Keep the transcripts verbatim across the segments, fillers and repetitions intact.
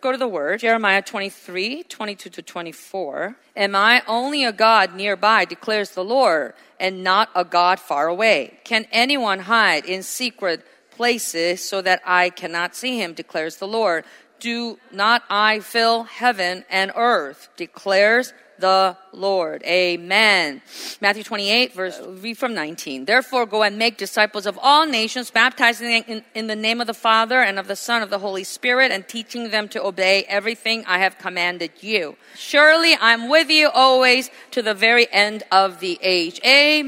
go to the word. Jeremiah twenty-three, twenty-two to twenty-four. Am I only a God nearby, declares the Lord, and not a God far away? Can anyone hide in secret places so that I cannot see him, declares the Lord? Do not I fill heaven and earth, declares the Lord. Amen. Matthew twenty-eight, verse, read from nineteen. Therefore go and make disciples of all nations, baptizing them in, in the name of the Father and of the Son of the Holy Spirit, and teaching them to obey everything I have commanded you. Surely I'm with you always to the very end of the age.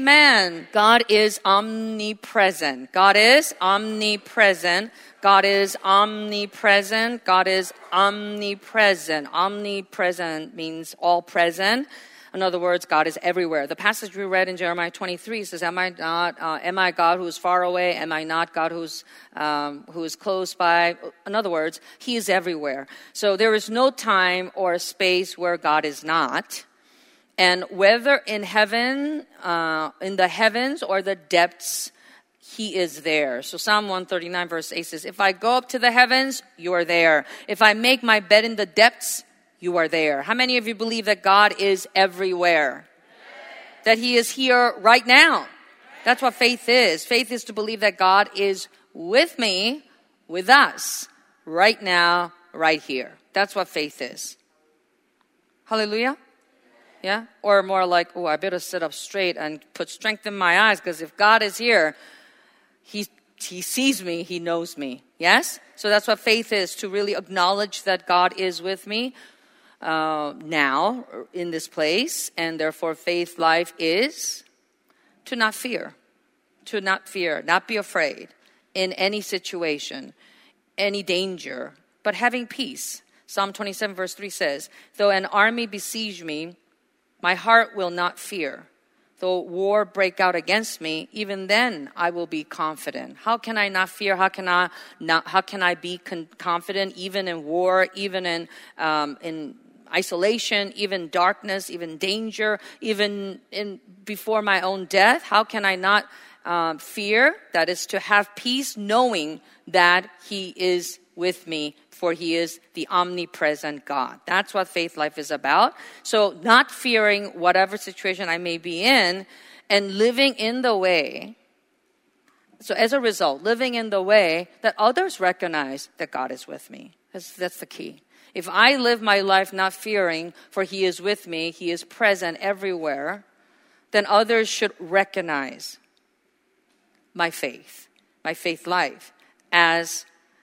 Amen. God is omnipresent. God is omnipresent. God is omnipresent. God is omnipresent. Omnipresent means all present. In other words, God is everywhere. The passage we read in Jeremiah twenty-three says, "Am I not? Uh, am I God who is far away? Am I not God who's um, who is close by?" In other words, He is everywhere. So there is no time or space where God is not. And whether in heaven, uh, in the heavens or the depths, He is there. So Psalm one thirty-nine verse eight says, if I go up to the heavens, you are there. If I make my bed in the depths, you are there. How many of you believe that God is everywhere? Yes. That He is here right now? Yes. That's what faith is. Faith is to believe that God is with me, with us, right now, right here. That's what faith is. Hallelujah. Yeah? Or more like, oh, I better sit up straight and put strength in my eyes, because if God is here, He he sees me, He knows me. Yes? So that's what faith is, to really acknowledge that God is with me uh, now in this place. And therefore faith life is to not fear. To not fear, not be afraid in any situation, any danger, but having peace. Psalm twenty-seven verse three says, though an army besiege me, my heart will not fear. Though war break out against me, even then I will be confident. How can I not fear? How can I not? How can I be con- confident even in war, even in um, in isolation, even darkness, even danger, even in before my own death? How can I not um, fear? That is to have peace, knowing that He is with me. For He is the omnipresent God. That's what faith life is about. So not fearing whatever situation I may be in, and living in the way. So as a result, living in the way that others recognize that God is with me. That's, that's the key. If I live my life not fearing, for He is with me, He is present everywhere, then others should recognize my faith, my faith life, as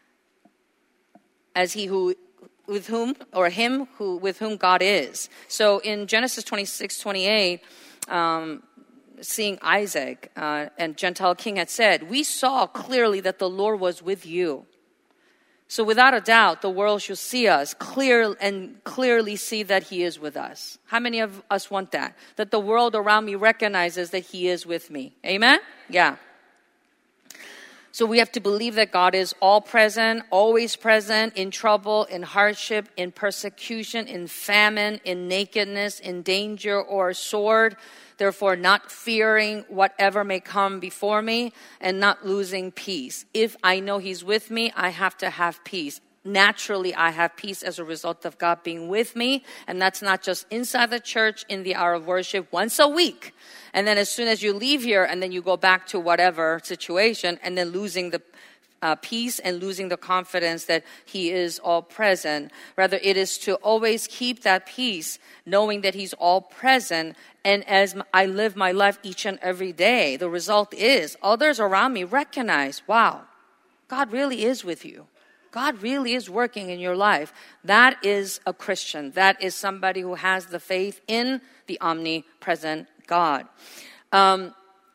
as he who, with whom, or him who, with whom God is. So in Genesis twenty-six, twenty-eight, um, seeing Isaac, uh, and Gentile king had said, we saw clearly that the Lord was with you. So without a doubt, the world should see us clear and clearly see that He is with us. How many of us want that? That the world around me recognizes that He is with me. Amen? Yeah. So we have to believe that God is all present, always present, in trouble, in hardship, in persecution, in famine, in nakedness, in danger or sword. Therefore, not fearing whatever may come before me and not losing peace. If I know He's with me, I have to have peace. Naturally, I have peace as a result of God being with me. And that's not just inside the church in the hour of worship once a week. And then as soon as you leave here and then you go back to whatever situation, and then losing the uh, peace and losing the confidence that He is all present. Rather, it is to always keep that peace, knowing that He's all present. And as I live my life each and every day, the result is others around me recognize, wow, God really is with you. God really is working in your life. That is a Christian. That is somebody who has the faith in the omnipresent God. Um,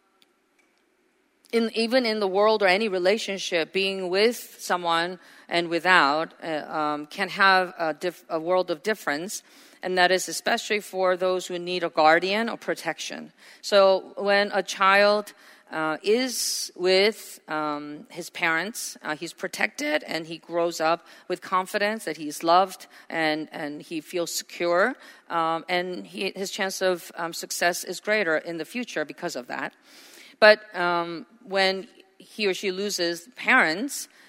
in, even in the world or any relationship, being with someone and without uh, um, can have a, diff- a world of difference. And that is especially for those who need a guardian or protection. So when a child uh, is with um, his parents, uh, he's protected and he grows up with confidence that he's loved and, and he feels secure. Um, and he, his chance of um, success is greater in the future because of that. But um, when he or she loses parents,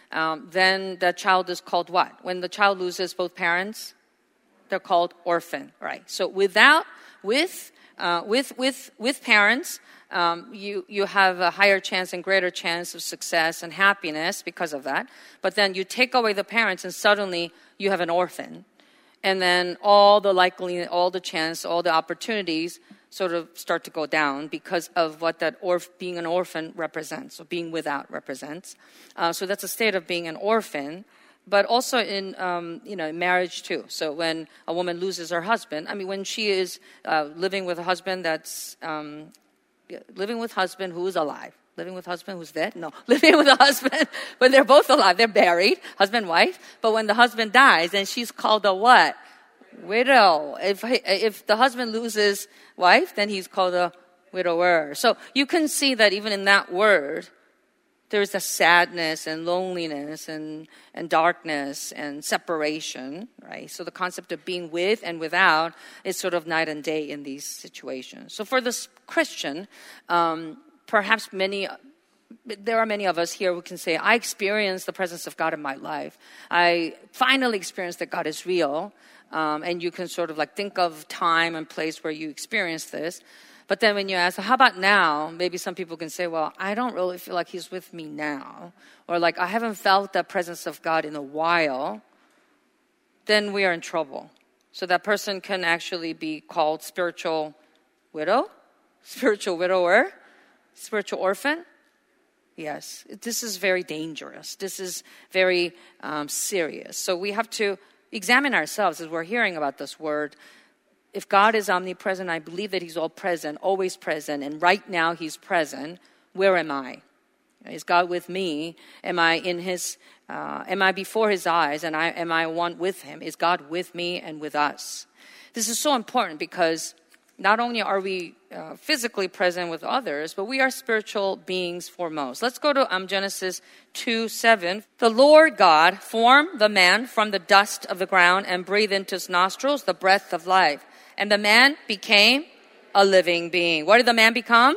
um, then the child is called what? When the child loses both parents, they're called orphan, right? So without, with, uh, with, with, with parents, um, you, you have a higher chance and greater chance of success and happiness because of that. But then you take away the parents and suddenly you have an orphan. And then all the likely, all the chance, all the opportunities sort of start to go down because of what that orph- being an orphan represents, or being without represents. Uh, so that's a state of being an orphan, but also in um, you know in marriage too. So when a woman loses her husband, I mean, when she is uh, living with a husband that's um, living with husband who is alive. Living with husband who's dead? No. Living with a husband when they're both alive. They're married, husband, wife. But when the husband dies, then she's called a what? Widow. If if the husband loses wife, then he's called a widower. So you can see that even in that word, there's a sadness and loneliness and, and darkness and separation, right? So the concept of being with and without is sort of night and day in these situations. So for this Christian, um, perhaps many, there are many of us here who can say, I experienced the presence of God in my life. I finally experienced that God is real. Um, and you can sort of like think of time and place where you experienced this. But then when you ask, how about now? Maybe some people can say, well, I don't really feel like he's with me now. Or like, I haven't felt the presence of God in a while. Then we are in trouble. So that person can actually be called spiritual widow, spiritual widower, spiritual orphan. Yes, this is very dangerous. This is very um, serious. So we have to examine ourselves as we're hearing about this word. If God is omnipresent, I believe that he's all present, always present, and right now he's present. Where am I? Is God with me? Am I in his, uh, am I before his eyes, and I, am I one with him? Is God with me and with us? This is so important because not only are we uh, physically present with others, but we are spiritual beings foremost. Let's go to um, Genesis two seven. The Lord God formed the man from the dust of the ground and breathed into his nostrils the breath of life. And the man became a living being. What did the man become?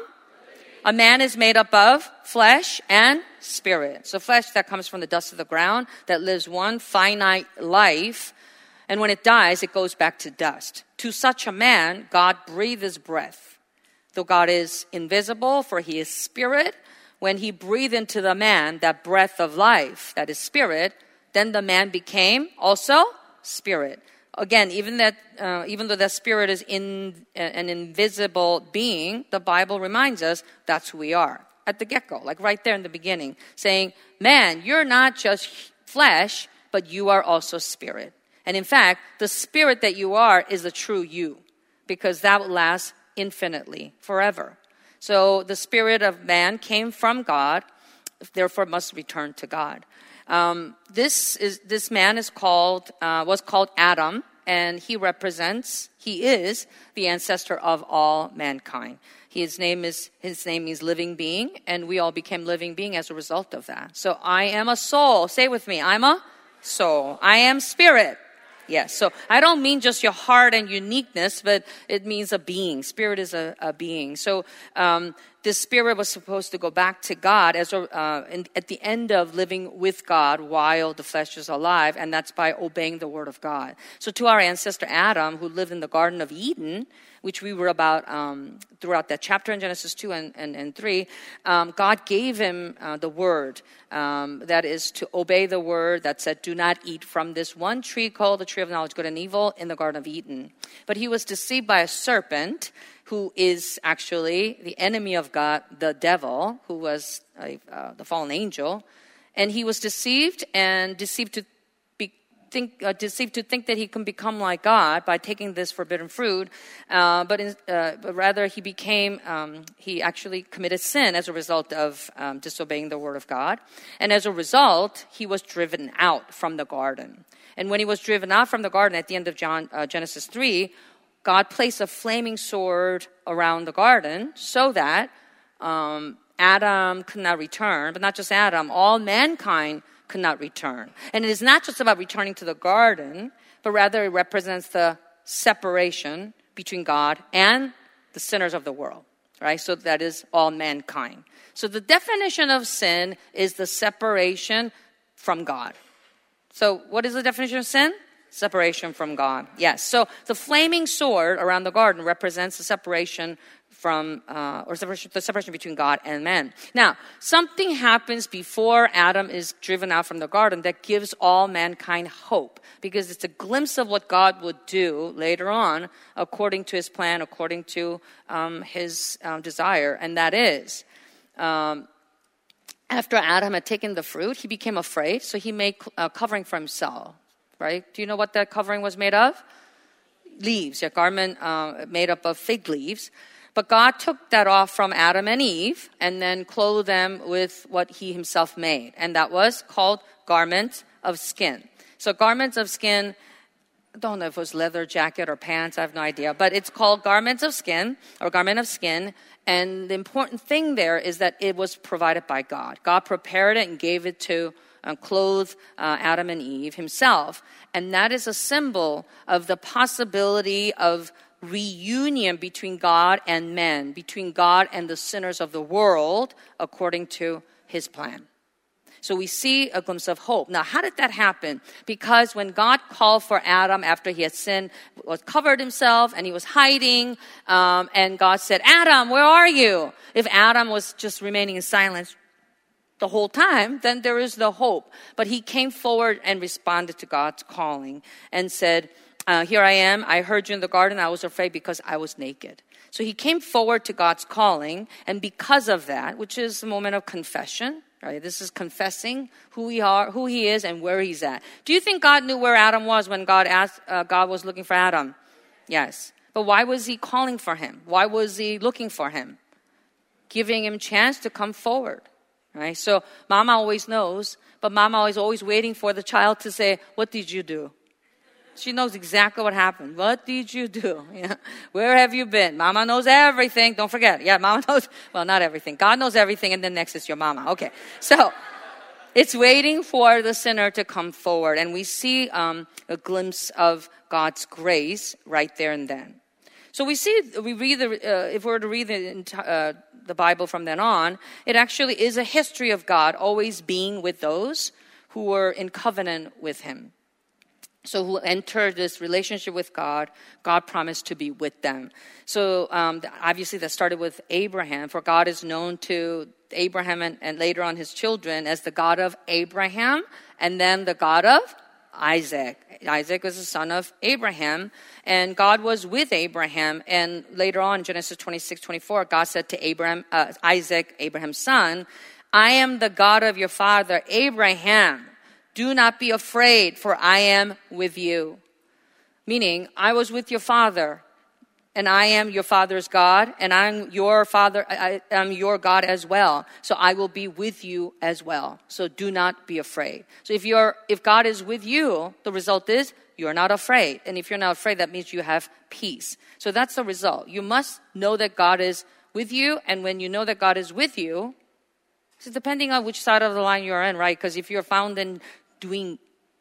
A man is made up of flesh and spirit. So flesh that comes from the dust of the ground, that lives one finite life. And when it dies, it goes back to dust. To such a man, God breathed his breath. Though God is invisible, for he is spirit, when he breathed into the man that breath of life, that is spirit, then the man became also spirit. Again, even that, uh, even though that spirit is in uh, an invisible being, the Bible reminds us that's who we are at the get-go, like right there in the beginning, saying, man, you're not just flesh, but you are also spirit. And in fact, the spirit that you are is the true you, because that will last infinitely, forever. So the spirit of man came from God, therefore must return to God. Um, this is this man is called uh, was called Adam, and he represents, he is the ancestor of all mankind. His name is his name means living being, and we all became living being as a result of that. So I am a soul. Say with me, I'm a soul. I am spirit. Yes, so I don't mean just your heart and uniqueness, but it means a being. Spirit is a, a being. So um, this spirit was supposed to go back to God as a, uh, in, at the end of living with God while the flesh is alive, and that's by obeying the word of God. So to our ancestor Adam, who lived in the Garden of Eden, which we were about um, throughout that chapter in Genesis two and, and, and three, um, God gave him uh, the word, um, that is to obey the word that said, do not eat from this one tree called the tree of knowledge, good and evil, in the Garden of Eden. But he was deceived by a serpent, who is actually the enemy of God, the devil, who was uh, uh, the fallen angel. And he was deceived and deceived to Think, uh, deceived to think that he can become like God by taking this forbidden fruit, uh, but, in, uh, but rather he became, um, he actually committed sin as a result of um, disobeying the word of God. And as a result, he was driven out from the garden. And when he was driven out from the garden at the end of John, uh, Genesis three, God placed a flaming sword around the garden so that um, Adam could not return, but not just Adam, all mankind could not return. And it is not just about returning to the garden, but rather it represents the separation between God and the sinners of the world, right? So that is all mankind. So the definition of sin is the separation from God. So what is the definition of sin? Separation from God. Yes. So the flaming sword around the garden represents the separation from, uh, or separation, the separation between God and man. Now, something happens before Adam is driven out from the garden that gives all mankind hope, because it's a glimpse of what God would do later on, according to his plan, according to um, his um, desire, and that is, um, after Adam had taken the fruit, he became afraid, so he made a covering for himself, right? Do you know what that covering was made of? Leaves, a garment uh, made up of fig leaves. But God took that off from Adam and Eve and then clothed them with what he himself made. And that was called garments of skin. So garments of skin, I don't know if it was leather jacket or pants, I have no idea. But it's called garments of skin or garment of skin. And the important thing there is that it was provided by God. God prepared it and gave it to uh, clothe uh, Adam and Eve himself. And that is a symbol of the possibility of reunion between God and men, between God and the sinners of the world, according to his plan. So we see a glimpse of hope. Now, how did that happen? Because when God called for Adam after he had sinned, was covered himself and he was hiding, um, and God said, Adam, where are you? If Adam was just remaining in silence the whole time, then there is no hope. But he came forward and responded to God's calling and said, Uh, here I am. I heard you in the garden. I was afraid because I was naked. So he came forward to God's calling. And because of that, which is a moment of confession, right? This is confessing who we are, who he is, and where he's at. Do you think God knew where Adam was when God asked, uh, God was looking for Adam? Yes. But why was he calling for him? Why was he looking for him? Giving him chance to come forward, right? So mama always knows, but mama is always waiting for the child to say, what did you do? She knows exactly what happened. What did you do? Yeah. Where have you been? Mama knows everything. Don't forget. Yeah, mama knows. Well, not everything. God knows everything, and then next is your mama. Okay. So it's waiting for the sinner to come forward. And we see um, a glimpse of God's grace right there and then. So we see, we read the, uh, if we were to read the, uh, the Bible from then on, it actually is a history of God always being with those who were in covenant with him. So who entered this relationship with God, God promised to be with them. So um, obviously that started with Abraham, for God is known to Abraham and, and later on his children as the God of Abraham and then the God of Isaac. Isaac was the son of Abraham, and God was with Abraham. And later on, Genesis twenty-six, twenty-four, God said to Abraham, uh, Isaac, Abraham's son, I am the God of your father Abraham. Do not be afraid, for I am with you. Meaning, I was with your father, and I am your father's God, and I'm your father, I am your God as well. So I will be with you as well. So do not be afraid. So if you're, if God is with you, the result is you're not afraid. And if you're not afraid, that means you have peace. So that's the result. You must know that God is with you, and when you know that God is with you, so depending on which side of the line you're in, right? Because if you're found in doing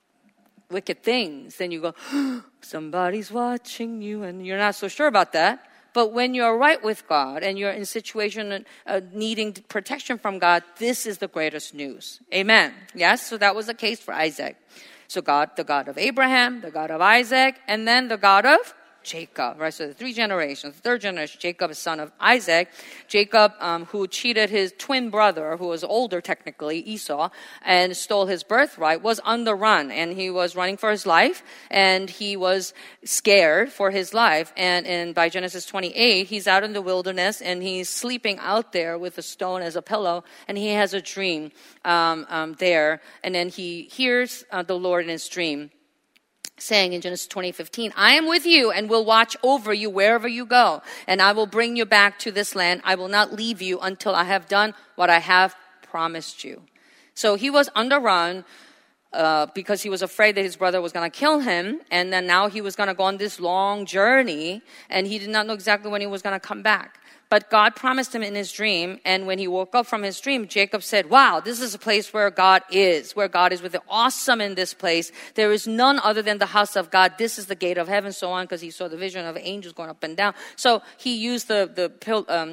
wicked things, then you go, somebody's watching you, and you're not so sure about that. But when you're right with God and you're in a situation uh, needing protection from God, this is the greatest news. Amen. Yes, so that was the case for Isaac. So God, the God of Abraham, the God of Isaac, and then the God of Jacob, right? So the three generations. The third generation, Jacob is son of Isaac. Jacob, um, who cheated his twin brother, who was older technically, Esau, and stole his birthright, was on the run. And he was running for his life, and he was scared for his life. And, and by Genesis twenty-eight, he's out in the wilderness, and he's sleeping out there with a stone as a pillow, and he has a dream um, um, there. And then he hears uh, the Lord in his dream, saying in Genesis twenty fifteen, I am with you and will watch over you wherever you go, and I will bring you back to this land. I will not leave you until I have done what I have promised you. So he was on the run uh, because he was afraid that his brother was going to kill him, and then now he was going to go on this long journey, and he did not know exactly when he was going to come back. But God promised him in his dream, and when he woke up from his dream, Jacob said, wow, this is a place where God is, where God is with him. Awesome in this place. There is none other than the house of God. This is the gate of heaven, so on, because he saw the vision of angels going up and down. So he used the, the, um,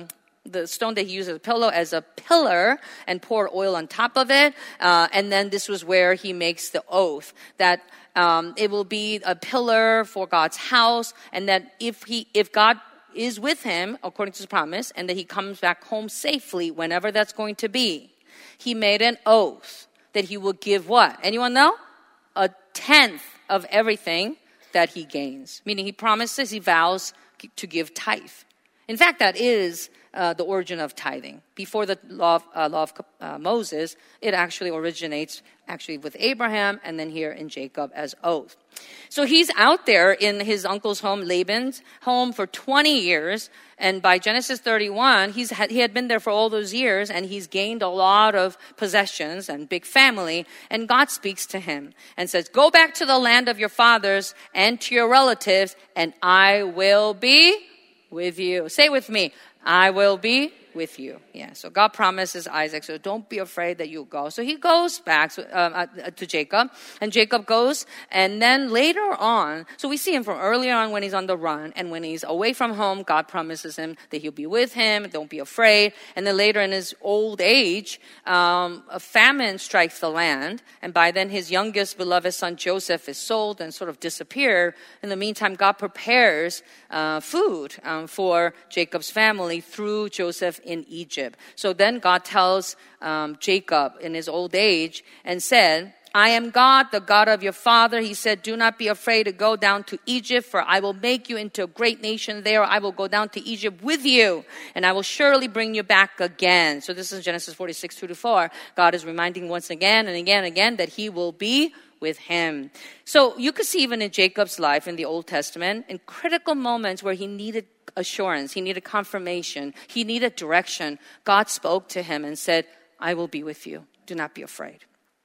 the stone that he used as a pillow as a pillar and pour oil on top of it. Uh, and then this was where he makes the oath that um, it will be a pillar for God's house, and that if he, if God is with him, according to his promise, and that he comes back home safely whenever that's going to be, he made an oath that he will give what? Anyone know? A tenth of everything that he gains. Meaning he promises, he vows to give tithe. In fact, that is uh, the origin of tithing. Before the law of, uh, law of uh, Moses, it actually originates actually with Abraham and then here in Jacob as oath. So he's out there in his uncle's home, Laban's home, for twenty years. And by Genesis thirty-one, he's had, he had been there for all those years, and he's gained a lot of possessions and big family. And God speaks to him and says, go back to the land of your fathers and to your relatives, and I will be with you. Say with me, I will be with you. Yeah, so God promises Isaac, so don't be afraid that you'll go. So he goes back to, uh, to Jacob, and Jacob goes, and then later on, so we see him from earlier on when he's on the run, and when he's away from home, God promises him that he'll be with him, don't be afraid. And then later in his old age, um, a famine strikes the land, and by then his youngest beloved son Joseph is sold and sort of disappeared. In the meantime, God prepares uh, food um, for Jacob's family through Joseph in Egypt. So then God tells um, Jacob in his old age and said, I am God, the God of your father. He said, do not be afraid to go down to Egypt, for I will make you into a great nation there. I will go down to Egypt with you, and I will surely bring you back again. So this is Genesis forty-six, two to four. God is reminding once again and again and again that he will be with him. So you could see even in Jacob's life in the Old Testament, in critical moments where he needed assurance, he needed confirmation, he needed direction, God spoke to him and said, I will be with you. Do not be afraid.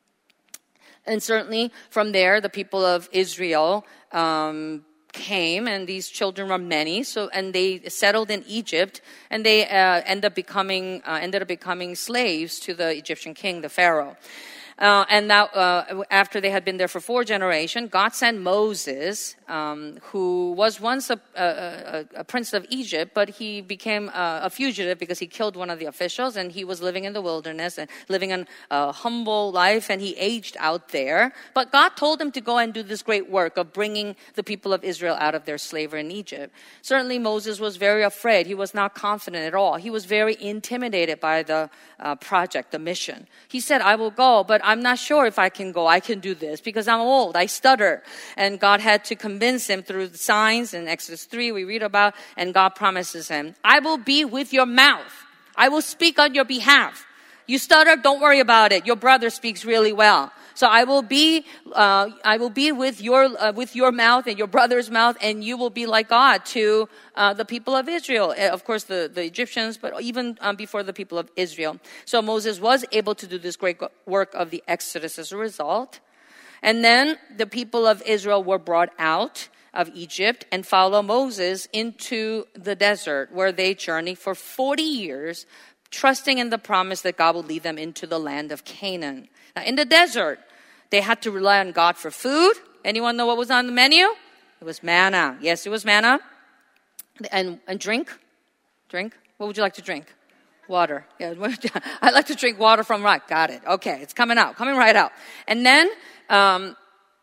And certainly from there, the people of Israel um, came, and these children were many. So, and they settled in Egypt, and they uh, ended up becoming uh, ended up becoming slaves to the Egyptian king, the Pharaoh. Uh, and now, uh, after they had been there for four generations, God sent Moses, um, who was once a, a, a prince of Egypt, but he became a, a fugitive because he killed one of the officials, and he was living in the wilderness and living a uh, humble life, and he aged out there. But God told him to go and do this great work of bringing the people of Israel out of their slavery in Egypt. Certainly, Moses was very afraid. He was not confident at all. He was very intimidated by the uh, project, the mission. He said, I will go, but I'm not sure if I can go. I can do this because I'm old. I stutter. And God had to convince him through the signs in Exodus three we read about. And God promises him, I will be with your mouth. I will speak on your behalf. You stutter, don't worry about it. Your brother speaks really well. So I will be, uh, I will be with your, uh, with your mouth and your brother's mouth, and you will be like God to uh, the people of Israel. Uh, of course, the, the Egyptians, but even um, before the people of Israel. So Moses was able to do this great work of the Exodus as a result. And then the people of Israel were brought out of Egypt and follow Moses into the desert, where they journeyed for forty years, trusting in the promise that God would lead them into the land of Canaan. Now, in the desert, they had to rely on God for food. Anyone know what was on the menu? It was manna. Yes, it was manna. And, and drink. Drink. What would you like to drink? Water. Yeah, I like to drink water from rock. Got it. Okay, it's coming out, coming right out. And then um,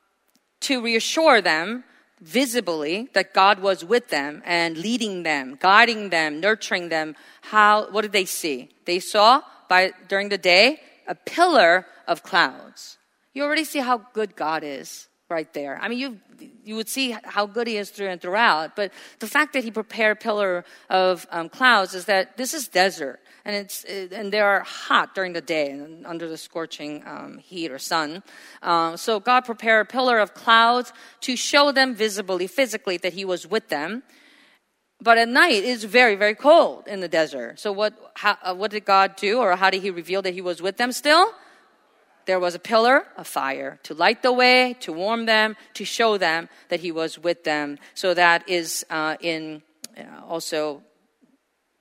to reassure them visibly that God was with them and leading them, guiding them, nurturing them, how? What did they see? They saw by during the day a pillar of clouds. You already see how good God is right there. I mean, you you would see how good he is through and throughout. But the fact that he prepared a pillar of um, clouds is that this is desert. And it's and they are hot during the day and under the scorching um, heat or sun. Um, so God prepared a pillar of clouds to show them visibly, physically, that he was with them. But at night, it's very, very cold in the desert. So what how, uh, what did God do, or how did he reveal that he was with them still? There was a pillar of fire to light the way, to warm them, to show them that he was with them. So that is uh, in uh, also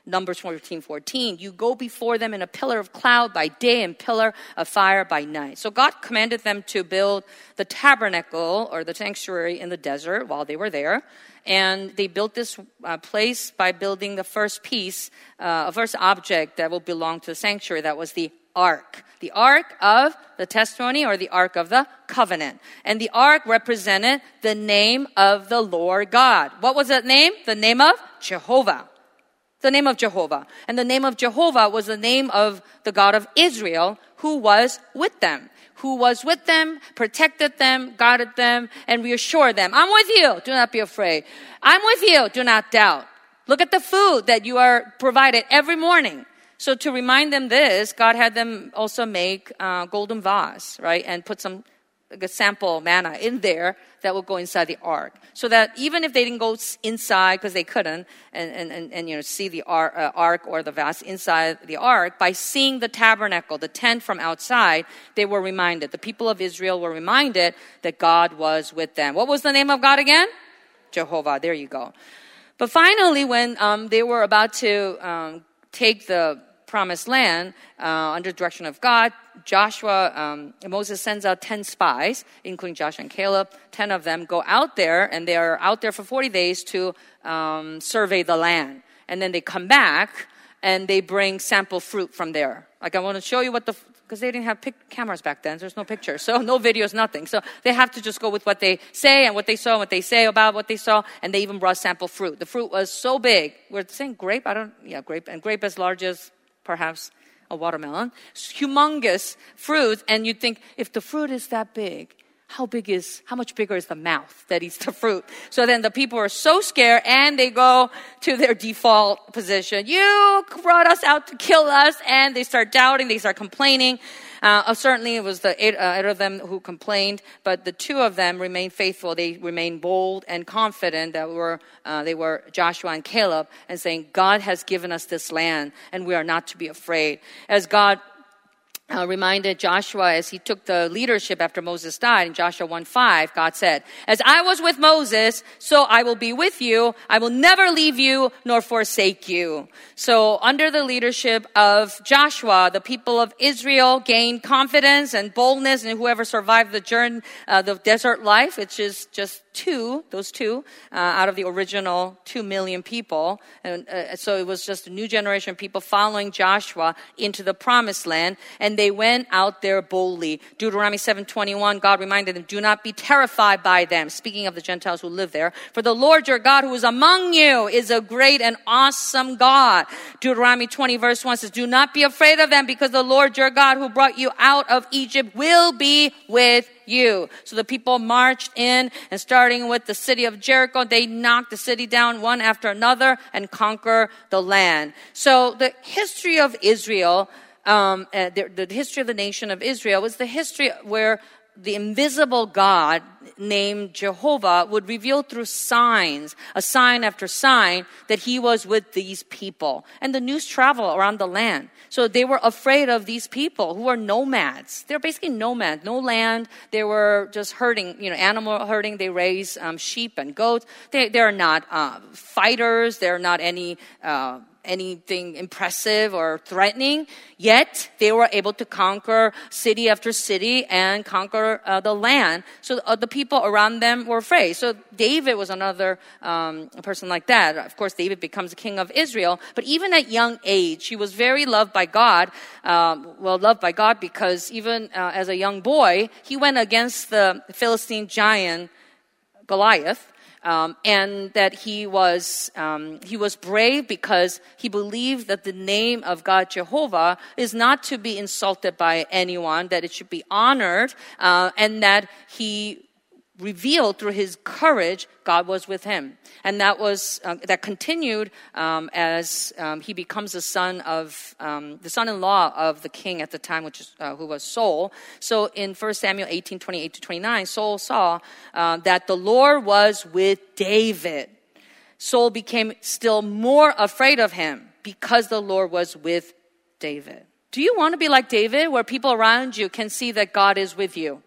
Numbers fourteen fourteen, you go before them in a pillar of cloud by day and pillar of fire by night. So God commanded them to build the tabernacle or the sanctuary in the desert while they were there. And they built this uh, place by building the first piece, uh, a first object that will belong to the sanctuary. That was the ark. The ark of the testimony or the ark of the covenant. And the ark represented the name of the Lord God. What was that name? The name of Jehovah. The name of Jehovah. And the name of Jehovah was the name of the God of Israel who was with them. Who was with them, protected them, guarded them, and reassured them. I'm with you. Do not be afraid. I'm with you. Do not doubt. Look at the food that you are provided every morning. So to remind them this, God had them also make uh, golden vase, right? And put some like a sample manna in there that will go inside the ark. So that even if they didn't go inside because they couldn't and, and, and, and, you know, see the ark, uh, ark or the vase inside the ark, by seeing the tabernacle, the tent from outside, they were reminded. The people of Israel were reminded that God was with them. What was the name of God again? Jehovah. There you go. But finally, when um, they were about to um, take the promised land uh, under the direction of God, Joshua, um, Moses sends out ten spies, including Joshua and Caleb. Ten of them go out there, and they are out there for forty days to um, survey the land. And then they come back, and they bring sample fruit from there. Like I want to show you what the, because they didn't have pic- cameras back then. There's no pictures, so no videos, nothing. So they have to just go with what they say and what they saw, and what they say about what they saw. And they even brought sample fruit. The fruit was so big. We're saying grape. I don't. Yeah, grape and grape as large as perhaps a watermelon, humongous fruit, and you'd think, if the fruit is that big, how big is, how much bigger is the mouth that eats the fruit? So then the people are so scared, and they go to their default position. You brought us out to kill us, and they start doubting, they start complaining. Uh, certainly it was the eight, uh, eight of them who complained, but the two of them remained faithful. They remained bold and confident that were uh, they were Joshua and Caleb, and saying, God has given us this land, and we are not to be afraid. As God Uh, reminded Joshua as he took the leadership after Moses died in Joshua one five, God said, as I was with Moses, so I will be with you. I will never leave you nor forsake you. So under the leadership of Joshua, the people of Israel gained confidence and boldness, and whoever survived the journey, uh, the desert life, which is just two, those two, uh, out of the original two million people. And uh, so it was just a new generation of people following Joshua into the promised land. And they went out there boldly. Deuteronomy seven twenty-one, God reminded them, do not be terrified by them. Speaking of the Gentiles who live there. For the Lord your God who is among you is a great and awesome God. Deuteronomy twenty verse one says, do not be afraid of them, because the Lord your God who brought you out of Egypt will be with you. So the people marched in, and starting with the city of Jericho, they knocked the city down one after another and conquer the land. So the history of Israel, um, uh, the, the history of the nation of Israel was the history where the invisible God named Jehovah would reveal through signs, a sign after sign, that he was with these people. And the news traveled around the land. So they were afraid of these people who are nomads. They're basically nomads, no land. They were just herding, you know, animal herding. They raise um, sheep and goats. They, they're not uh, fighters. They're not any uh anything impressive or threatening, yet they were able to conquer city after city and conquer uh, the land. So uh, the people around them were afraid. So David was another um, person like that. Of course, David becomes the king of Israel, but even at young age, he was very loved by God. Um, well, loved by God because even uh, as a young boy, he went against the Philistine giant Goliath. Um, and that he was um, he was brave because he believed that the name of God Jehovah is not to be insulted by anyone, that it should be honored, uh, and that he revealed through his courage God was with him. And that was uh, that continued um, as um, he becomes the son of um, the son-in-law of the king at the time, which is uh, who was Saul. So in First Samuel eighteen twenty-eight to twenty-nine, Saul saw uh, that the Lord was with David. Saul became still more afraid of him because the Lord was with David. Do you want to be like David, where people around you can see that God is with you?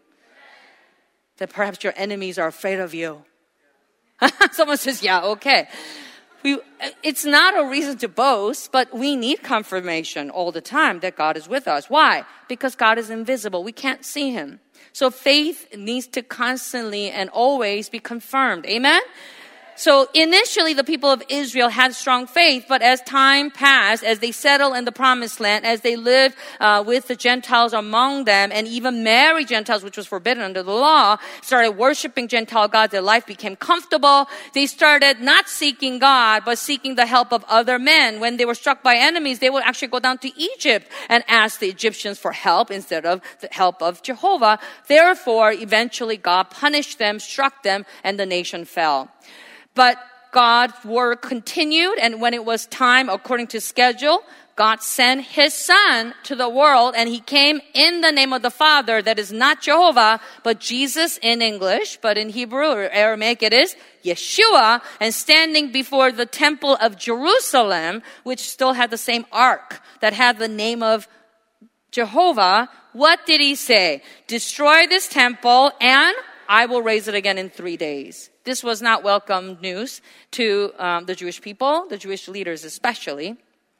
That perhaps your enemies are afraid of you. Someone says, yeah, okay. we, it's not a reason to boast, but we need confirmation all the time that God is with us. Why? Because God is invisible. We can't see him. So faith needs to constantly and always be confirmed. Amen? So initially, the people of Israel had strong faith, but as time passed, as they settled in the promised land, as they lived uh, with the Gentiles among them, and even married Gentiles, which was forbidden under the law, started worshiping Gentile gods, their life became comfortable. They started not seeking God, but seeking the help of other men. When they were struck by enemies, they would actually go down to Egypt and ask the Egyptians for help instead of the help of Jehovah. Therefore, eventually God punished them, struck them, and the nation fell. But God's work continued, and when it was time, according to schedule, God sent his son to the world, and he came in the name of the Father. That is not Jehovah, but Jesus in English, but in Hebrew or Aramaic it is Yeshua, and standing before the temple of Jerusalem, which still had the same ark that had the name of Jehovah, what did he say? Destroy this temple, and I will raise it again in three days. This was not welcome news to um, the Jewish people, the Jewish leaders especially.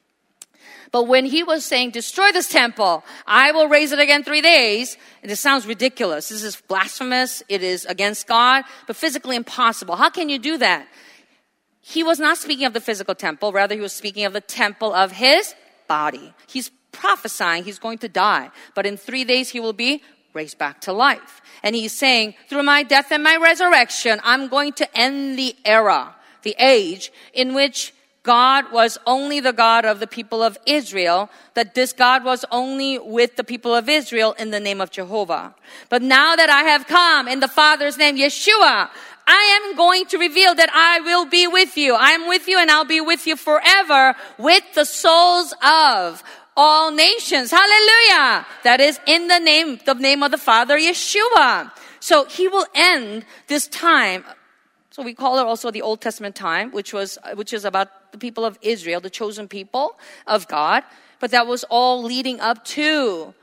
But when he was saying, destroy this temple, I will raise it again three days, and it sounds ridiculous. This is blasphemous. It is against God, but physically impossible. How can you do that? He was not speaking of the physical temple. Rather, he was speaking of the temple of his body. He's prophesying he's going to die, but in three days he will be raised back to life. And he's saying, through my death and my resurrection, I'm going to end the era, the age in which God was only the God of the people of Israel, that this God was only with the people of Israel in the name of Jehovah. But now that I have come in the Father's name, Yeshua, I am going to reveal that I will be with you. I am with you and I'll be with you forever with the souls of all nations. Hallelujah. That is in the name, the name of the Father, Yeshua. So he will end this time. So we call it also the Old Testament time, which was, which is about the people of Israel, the chosen people of God. But that was all leading up to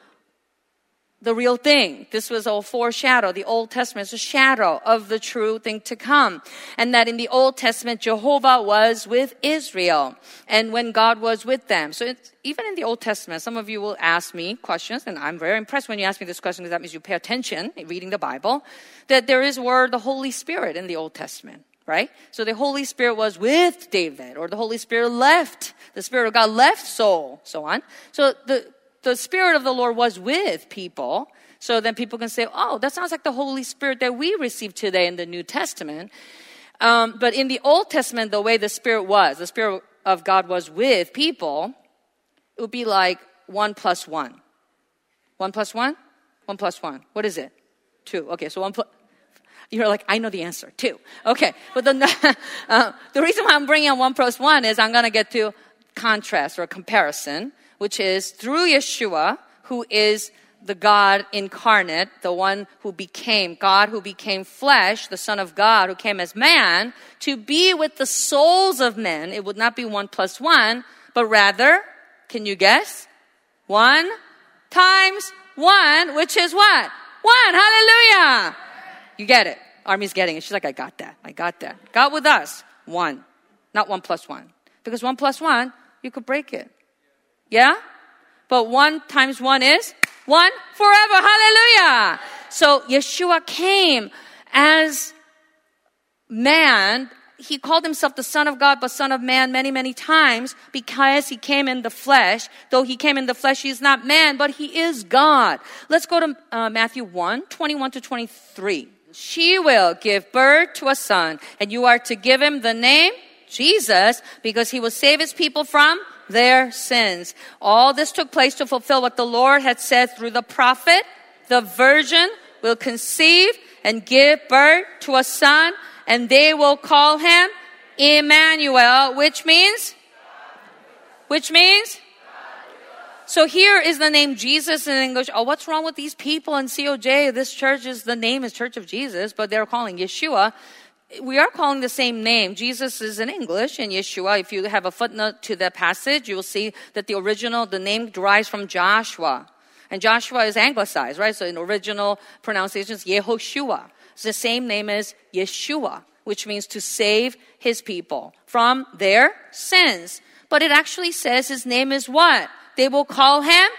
the real thing. This was a foreshadow. The Old Testament is a shadow of the true thing to come. And that in the Old Testament, Jehovah was with Israel. And when God was with them. So it's, even in the Old Testament, some of you will ask me questions, and I'm very impressed when you ask me this question because that means you pay attention in reading the Bible, that there is word, the Holy Spirit in the Old Testament. Right? So the Holy Spirit was with David, or the Holy Spirit left, the Spirit of God left Saul, so on. So the The Spirit of the Lord was with people. So then people can say, oh, that sounds like the Holy Spirit that we receive today in the New Testament. Um, but in the Old Testament, the way the Spirit was, the Spirit of God was with people, it would be like one plus one. One plus one? One plus one. What is it? Two. Okay, so one plus... You're like, I know the answer. Two. Okay. But the, uh, the reason why I'm bringing on one plus one is I'm going to get to contrast or comparison, which is through Yeshua, who is the God incarnate, the one who became God, who became flesh, the Son of God, who came as man, to be with the souls of men. It would not be one plus one, but rather, can you guess? One times one, which is what? One. Hallelujah. You get it. Army's getting it. She's like, I got that. I got that. God with us. One. Not one plus one. Because one plus one, you could break it. Yeah? But one times one is one forever. Hallelujah. So Yeshua came as man. He called himself the Son of God, but Son of Man many, many times because he came in the flesh. Though he came in the flesh, he is not man, but he is God. Let's go to uh, Matthew one, twenty-one to twenty-three. She will give birth to a son, and you are to give him the name Jesus, because he will save his people from their sins. All this took place to fulfill what the Lord had said through the prophet. The virgin will conceive and give birth to a son, and they will call him Emmanuel, which means, which means, so here is the name Jesus in English. Oh, what's wrong with these people in C O J? This church is, the name is Church of Jesus, but they're calling Yeshua. We are calling the same name. Jesus is in English, and Yeshua, if you have a footnote to the passage, you will see that the original, the name derives from Joshua. And Joshua is anglicized, right? So in original pronunciation, it's Yehoshua. It's the same name as Yeshua, which means to save his people from their sins. But it actually says his name is what? They will call him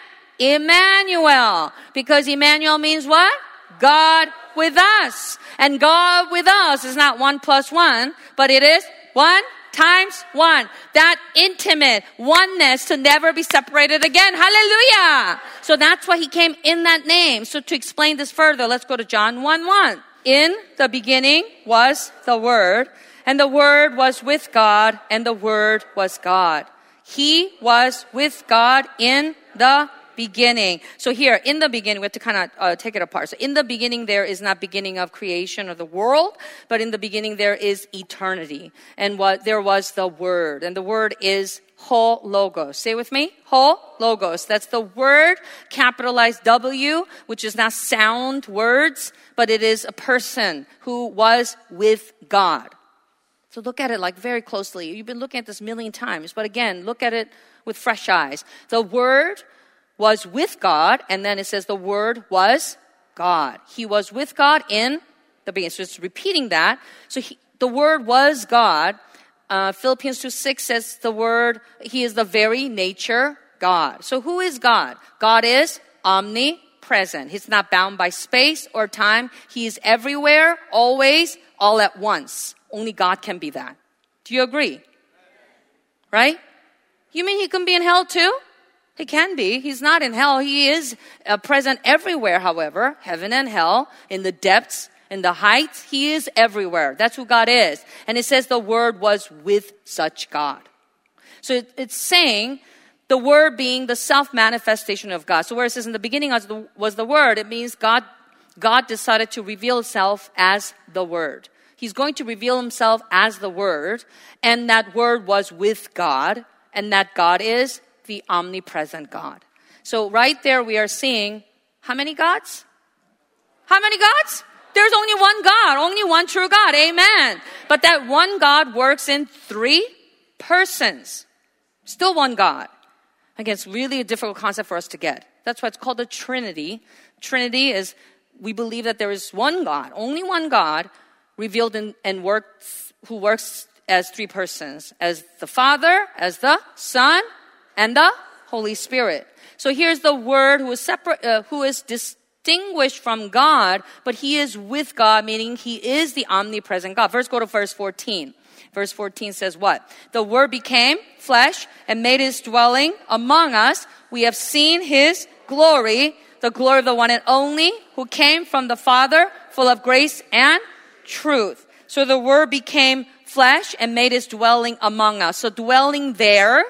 Emmanuel. Because Emmanuel means what? God with us. And God with us is not one plus one, but it is one times one. That intimate oneness to never be separated again. Hallelujah! So that's why he came in that name. So to explain this further, let's go to John one one. In the beginning was the Word, and the Word was with God, and the Word was God. He was with God in the beginning. So here, in the beginning, we have to kind of uh, take it apart. So in the beginning, there is not beginning of creation of the world, but in the beginning, there is eternity. And what there was the Word. And the Word is Ho Logos. Say with me. Ho Logos. That's the word, capitalized W, which is not sound words, but it is a person who was with God. So look at it like very closely. You've been looking at this a million times, but again, look at it with fresh eyes. The Word was with God, and then it says the Word was God. He was with God in the beginning. So it's repeating that. So he, the Word was God. Uh, Philippians two six says the Word, He is the very nature God. So who is God? God is omnipresent. He's not bound by space or time. He is everywhere, always, all at once. Only God can be that. Do you agree? Right? You mean He can be in hell too? He can be. He's not in hell. He is uh, present everywhere, however, heaven and hell, in the depths, in the heights. He is everywhere. That's who God is. And it says the Word was with such God. So it, it's saying the Word being the self-manifestation of God. So where it says in the beginning was the, was the Word, it means God, God decided to reveal Himself as the Word. He's going to reveal Himself as the Word, and that Word was with God, and that God is the omnipresent God. So right there we are seeing how many gods? How many gods? There's only one God, only one true God. Amen. But that one God works in three persons. Still one God. Again, it's really a difficult concept for us to get. That's why it's called the Trinity. Trinity is, we believe that there is one God, only one God, revealed in, and works, who works as three persons. As the Father, as the Son, and the Holy Spirit. So here's the Word who is separate, uh, who is distinguished from God, but He is with God, meaning He is the omnipresent God. First, go to verse fourteen. Verse fourteen says what? The Word became flesh and made His dwelling among us. We have seen His glory, the glory of the one and only, who came from the Father, full of grace and truth. So the Word became flesh and made His dwelling among us. So dwelling there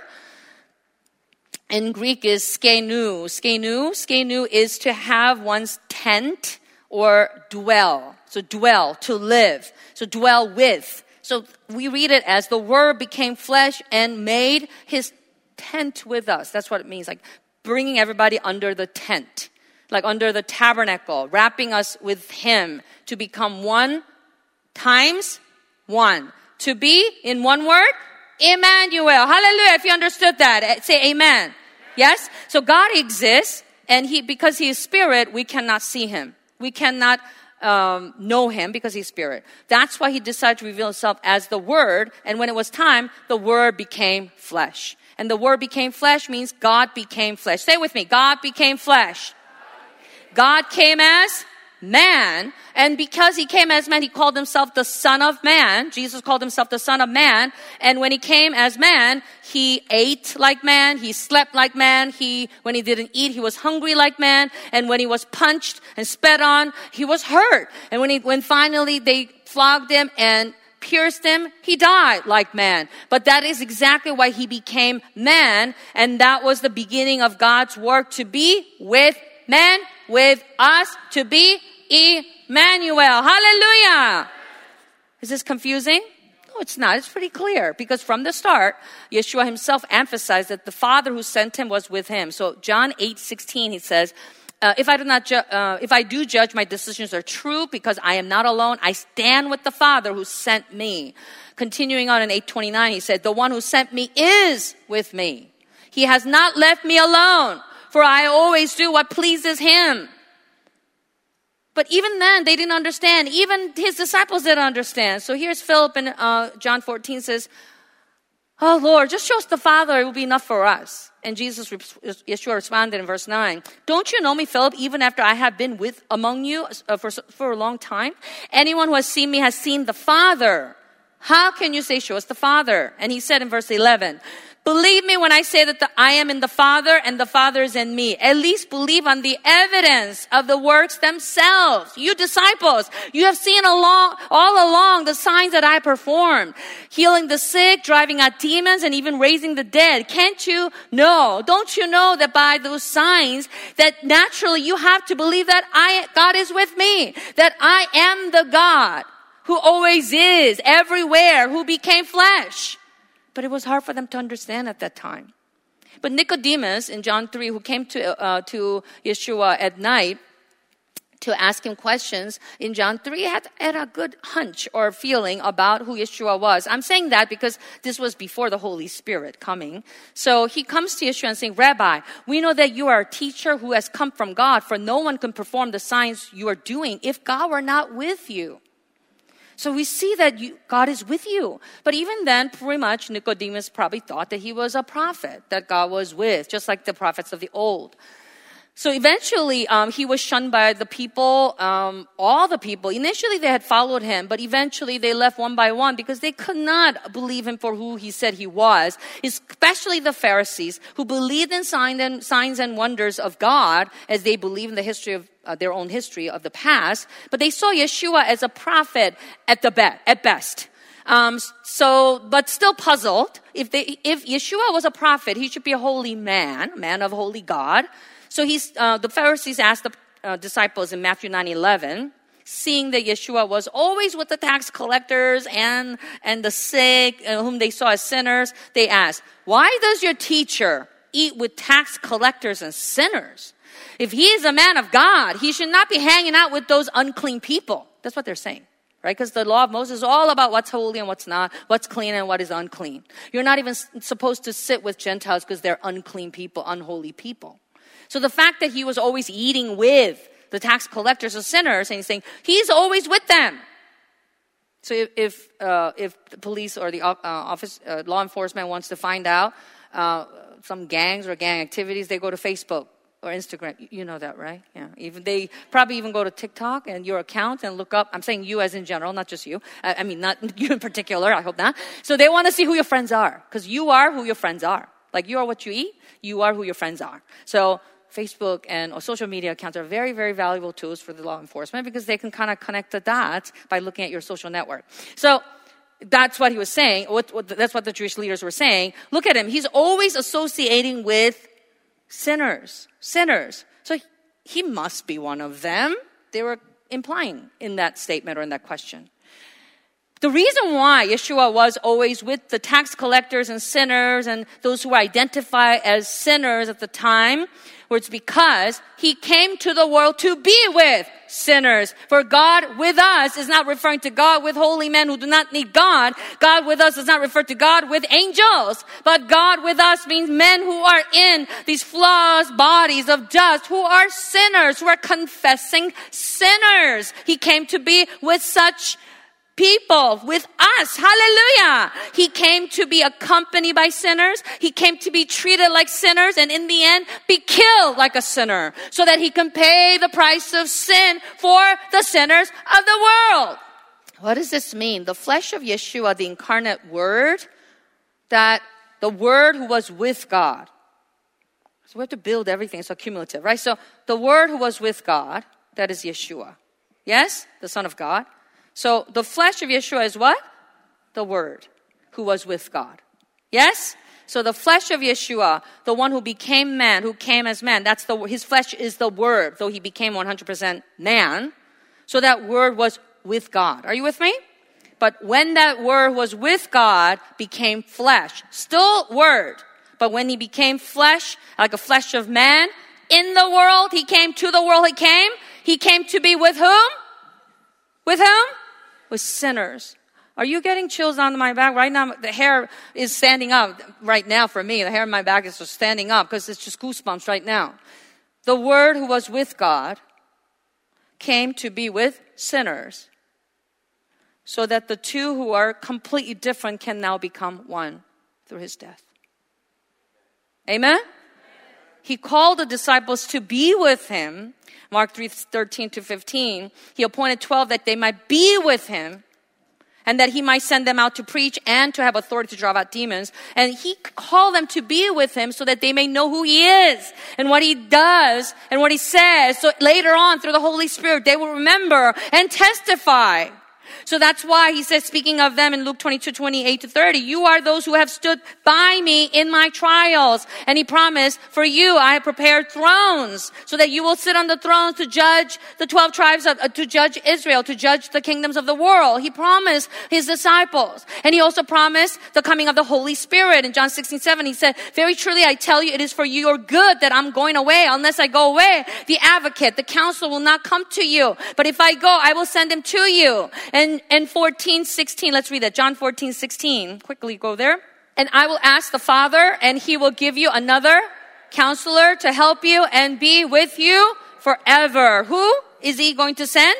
in Greek is skenu. Skenu, skenu is to have one's tent or dwell. So dwell, to live. So dwell with. So we read it as the Word became flesh and made His tent with us. That's what it means, like bringing everybody under the tent, like under the tabernacle, wrapping us with Him to become one times one. To be, in one word, Emmanuel. Hallelujah. If you understood that, say amen. Yes? So God exists, and He, because He is Spirit, we cannot see Him. We cannot um, know Him because He's Spirit. That's why He decided to reveal Himself as the Word, and when it was time, the Word became flesh. And the Word became flesh means God became flesh. Say with me, God became flesh. God came as man, and because He came as man, He called Himself the Son of Man. Jesus called Himself the Son of Man, and when He came as man, He ate like man, He slept like man, He, when He didn't eat, He was hungry like man, and when He was punched and spat on, He was hurt. And when he, when finally they flogged Him and pierced Him, He died like man. But that is exactly why He became man, and that was the beginning of God's work to be with man, with us, to be Emmanuel. Hallelujah. Is this confusing? No, it's not. It's pretty clear because from the start, Yeshua Himself emphasized that the Father who sent Him was with Him. So John eight sixteen, He says, uh, if I do not, ju- uh, if I do judge, my decisions are true because I am not alone. I stand with the Father who sent me. Continuing on in eight twenty-nine, He said, the one who sent me is with me. He has not left me alone, for I always do what pleases Him. But even then, they didn't understand. Even his disciples didn't understand. So here's Philip in uh, John fourteen says, "Oh Lord, just show us the Father. It will be enough for us." And Jesus, Yeshua responded in verse nine, "Don't you know me, Philip, even after I have been with among you uh, for, for a long time? Anyone who has seen me has seen the Father. How can you say, show us the Father?" And he said in verse eleven, "Believe me when I say that the, I am in the Father and the Father is in me. At least believe on the evidence of the works themselves. You disciples, you have seen along, all along the signs that I performed. Healing the sick, driving out demons, and even raising the dead. Can't you know? Don't you know that by those signs that naturally you have to believe that I, God is with me. That I am the God who always is, everywhere, who became flesh." But it was hard for them to understand at that time. But Nicodemus in John three, who came to uh, to Yeshua at night to ask him questions, in John three had, had a good hunch or feeling about who Yeshua was. I'm saying that because this was before the Holy Spirit coming. So he comes to Yeshua and saying, "Rabbi, we know that you are a teacher who has come from God, for no one can perform the signs you are doing if God were not with you." So we see that you, God is with you. But even then, pretty much Nicodemus probably thought that he was a prophet, that God was with, just like the prophets of the old. So eventually, um, he was shunned by the people, um, all the people. Initially, they had followed him, but eventually they left one by one because they could not believe him for who he said he was, especially the Pharisees, who believed in sign and, signs and wonders of God as they believe in the history of uh, their own history of the past. But they saw Yeshua as a prophet at the be- at best. Um, so, but still puzzled. If they, if Yeshua was a prophet, he should be a holy man, man of holy God. So he's, uh, the Pharisees asked the uh, disciples in Matthew nine eleven, seeing that Yeshua was always with the tax collectors and, and the sick, uh, whom they saw as sinners, they asked, "Why does your teacher eat with tax collectors and sinners? If he is a man of God, he should not be hanging out with those unclean people." That's what they're saying. Right? Because the law of Moses is all about what's holy and what's not, what's clean and what is unclean. You're not even supposed to sit with Gentiles because they're unclean people, unholy people. So the fact that he was always eating with the tax collectors or sinners, and he's saying, he's always with them. So if if, uh, if the police or the uh, office, uh, law enforcement wants to find out uh, some gangs or gang activities, they go to Facebook or Instagram. You know that, right? Yeah. Even they probably even go to TikTok and your account and look up. I'm saying you as in general, not just you. I, I mean, not you in particular. I hope not. So they want to see who your friends are, because you are who your friends are. Like you are what you eat. You are who your friends are. So Facebook and or social media accounts are very, very valuable tools for the law enforcement because they can kind of connect the dots by looking at your social network. So that's what he was saying. What, what, that's what the Jewish leaders were saying. Look at him. He's always associating with sinners. Sinners. So he, he must be one of them. They were implying in that statement or in that question. The reason why Yeshua was always with the tax collectors and sinners and those who identify as sinners at the time was because he came to the world to be with sinners. For God with us is not referring to God with holy men who do not need God. God with us does not refer to God with angels. But God with us means men who are in these flawed bodies of dust, who are sinners, who are confessing sinners. He came to be with such people, with us. Hallelujah. He came to be accompanied by sinners. He came to be treated like sinners and in the end be killed like a sinner so that he can pay the price of sin for the sinners of the world. What does this mean? The flesh of Yeshua, the incarnate word, that the word who was with God. So we have to build everything. It's cumulative, right? So the word who was with God, that is Yeshua. Yes? The Son of God. So the flesh of Yeshua is what? The Word who was with God. Yes? So the flesh of Yeshua, the one who became man, who came as man, that's the his flesh is the Word, though he became one hundred percent man. So that Word was with God. Are you with me? But when that Word was with God, became flesh. Still Word. But when he became flesh, like a flesh of man, in the world, he came to the world he came. He came to be with whom? With whom? With sinners. Are you getting chills on my back? Right now, the hair is standing up right now for me. The hair on my back is just standing up because it's just goosebumps right now. The Word who was with God came to be with sinners, so that the two who are completely different can now become one through his death. Amen? He called the disciples to be with him. Mark three thirteen to fifteen. He appointed twelve that they might be with him and that he might send them out to preach and to have authority to drive out demons. And he called them to be with him so that they may know who he is and what he does and what he says. So later on, through the Holy Spirit, they will remember and testify. So that's why he says, speaking of them in Luke twenty-two, twenty-eight to thirty, you are those who have stood by me in my trials. And he promised, for you I have prepared thrones so that you will sit on the thrones to judge the twelve tribes, of, uh, to judge Israel, to judge the kingdoms of the world. He promised his disciples. And he also promised the coming of the Holy Spirit. In John sixteen, seven, he said, very truly I tell you, it is for your good that I'm going away. Unless I go away, the advocate, the counselor will not come to you. But if I go, I will send him to you. And And fourteen, sixteen, let's read that. John fourteen, sixteen. Quickly go there. And I will ask the Father, and he will give you another counselor to help you and be with you forever. Who is he going to send?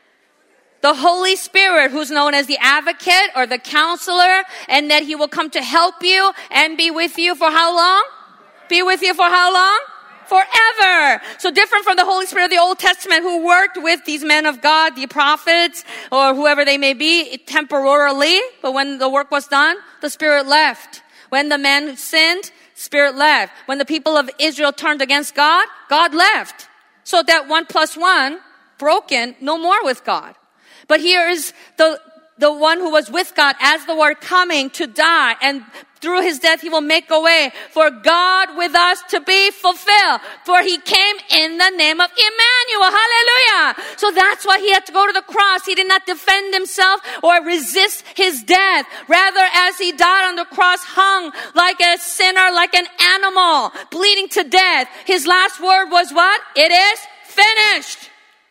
The Holy Spirit, who's known as the advocate or the counselor, and that he will come to help you and be with you for how long? Be with you for how long? Forever. So different from the Holy Spirit of the Old Testament who worked with these men of God, the prophets, or whoever they may be, temporarily. But when the work was done, the Spirit left. When the man sinned, Spirit left. When the people of Israel turned against God, God left. So that one plus one, broken, no more with God. But here is the, the one who was with God as the Word coming to die, and through his death, he will make a way for God with us to be fulfilled. For he came in the name of Emmanuel. Hallelujah. So that's why he had to go to the cross. He did not defend himself or resist his death. Rather, as he died on the cross, hung like a sinner, like an animal, bleeding to death. His last word was what? It is finished.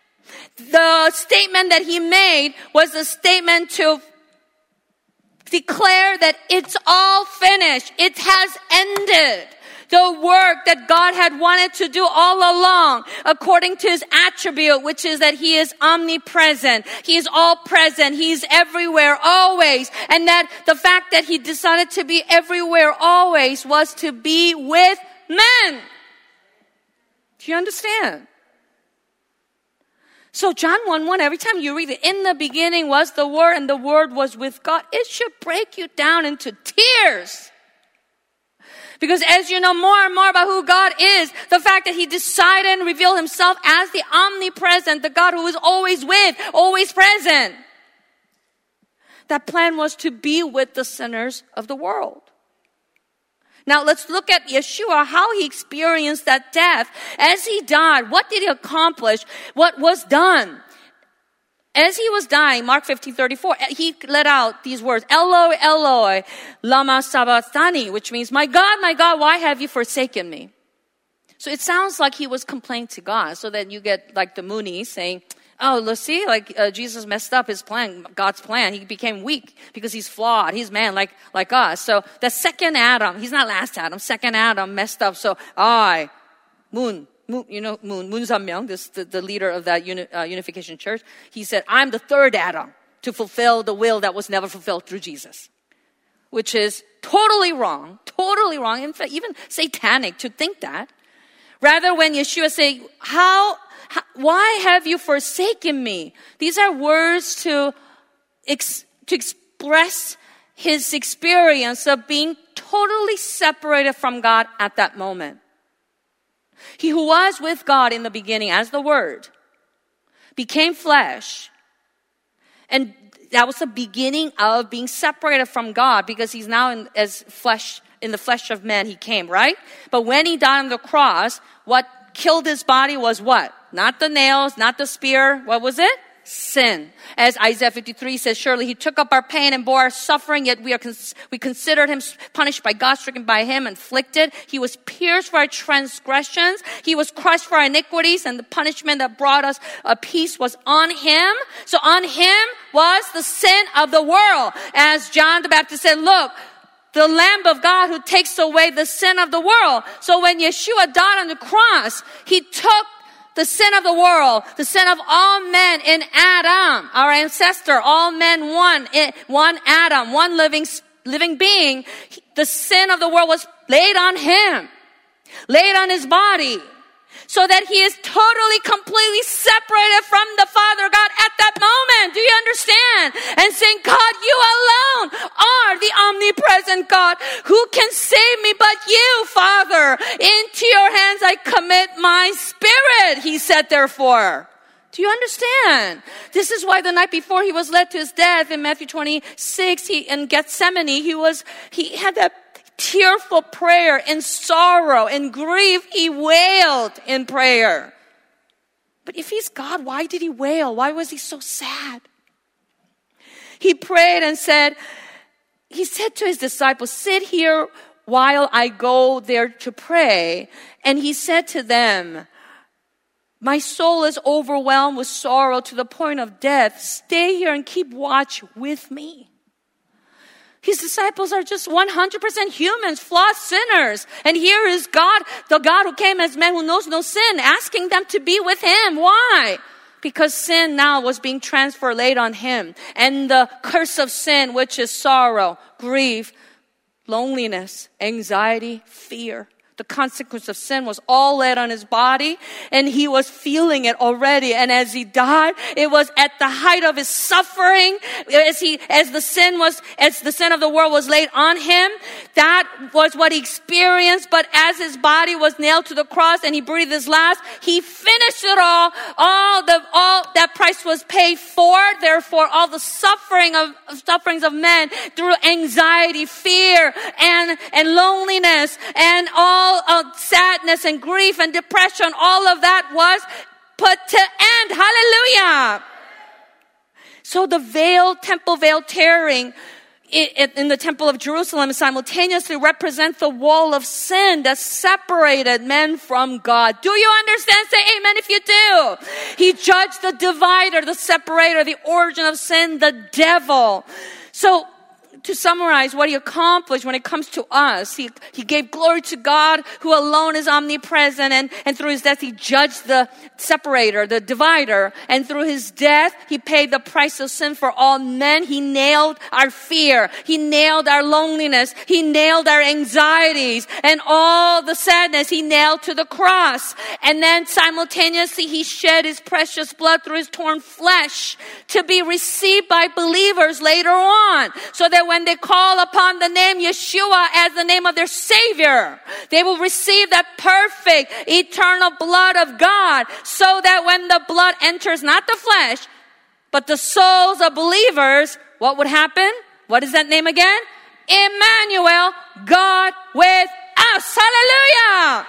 The statement that he made was a statement to declare that it's all finished. It has ended. The work that God had wanted to do all along, according to his attribute, which is that he is omnipresent. He is all present. He's everywhere, always. And that the fact that he decided to be everywhere, always, was to be with men. Do you understand? So John one one, every time you read it, in the beginning was the Word, and the Word was with God. It should break you down into tears. Because as you know more and more about who God is, the fact that he decided and revealed himself as the omnipresent, the God who is always with, always present. That plan was to be with the sinners of the world. Now let's look at Yeshua, how he experienced that death. As he died, what did he accomplish? What was done? As he was dying, Mark fifteen thirty-four, he let out these words, Eloi, Eloi, lama sabachthani, which means, my God, my God, why have you forsaken me? So it sounds like he was complaining to God, so that you get like the Moonies saying, oh, let's see, like uh, Jesus messed up his plan, God's plan. He became weak because he's flawed. He's man like like us. So the second Adam, he's not last Adam, second Adam messed up. So I, Moon, Moon you know, Moon, Moon Samyang, this the, the leader of that uni, uh, unification church, he said, I'm the third Adam to fulfill the will that was never fulfilled through Jesus. Which is totally wrong, totally wrong, in fact, even satanic to think that. Rather, when Yeshua say, how, how why have you forsaken me? These are words to, ex, to express his experience of being totally separated from God at that moment. He who was with God in the beginning as the Word became flesh. And that was the beginning of being separated from God, because he's now in, as flesh, in the flesh of man he came, right? But when he died on the cross, what killed his body was what? Not the nails, not the spear. What was it? Sin. As Isaiah fifty-three says, surely he took up our pain and bore our suffering, yet we are cons- we considered him punished by God, stricken by him, afflicted. He was pierced for our transgressions. He was crushed for our iniquities, and the punishment that brought us a peace was on him. So on him was the sin of the world. As John the Baptist said, look, the Lamb of God who takes away the sin of the world. So when Yeshua died on the cross, he took the sin of the world, the sin of all men in Adam, our ancestor, all men one, one Adam, one living, living being. The sin of the world was laid on him, laid on his body, so that he is totally, completely separated from the Father God at that moment. Do you understand? And saying, God, you alone are the omnipresent God who can save me but you, Father. Into your hands I commit my spirit, he said therefore. Do you understand? This is why the night before he was led to his death in Matthew twenty-six, he, in Gethsemane, he was, he had that tearful prayer in sorrow and grief. He wailed in prayer. But if he's God, why did he wail? Why was he so sad? He prayed and said, he said to his disciples, sit here while I go there to pray. And he said to them, my soul is overwhelmed with sorrow to the point of death. Stay here and keep watch with me. His disciples are just one hundred percent humans, flawed sinners. And here is God, the God who came as man who knows no sin, asking them to be with him. Why? Because sin now was being transferred, laid on him. And the curse of sin, which is sorrow, grief, loneliness, anxiety, fear. The consequence of sin was all laid on his body, and he was feeling it already. And as he died, it was at the height of his suffering, as he, as the sin was, as the sin of the world was laid on him. That was what he experienced. But as his body was nailed to the cross and he breathed his last, he finished it all. All the, all that price was paid for. Therefore, all the suffering of, of sufferings of men through anxiety, fear, and, and loneliness, and all of sadness and grief and depression, all of that was put to end. Hallelujah. So the veil, temple veil tearing in the temple of Jerusalem simultaneously represents the wall of sin that separated men from God. Do you understand? Say amen if you do. He judged the divider, the separator, the origin of sin, the devil. So, to summarize what he accomplished when it comes to us, he, he gave glory to God who alone is omnipresent, and, and through his death he judged the separator, the divider, and through his death he paid the price of sin for all men. He nailed our fear, he nailed our loneliness, he nailed our anxieties, and all the sadness he nailed to the cross. And then simultaneously he shed his precious blood through his torn flesh to be received by believers later on, so that when they call upon the name Yeshua as the name of their Savior, they will receive that perfect, eternal blood of God, so that when the blood enters not the flesh, but the souls of believers, what would happen? What is that name again? Emmanuel, God with us. Hallelujah!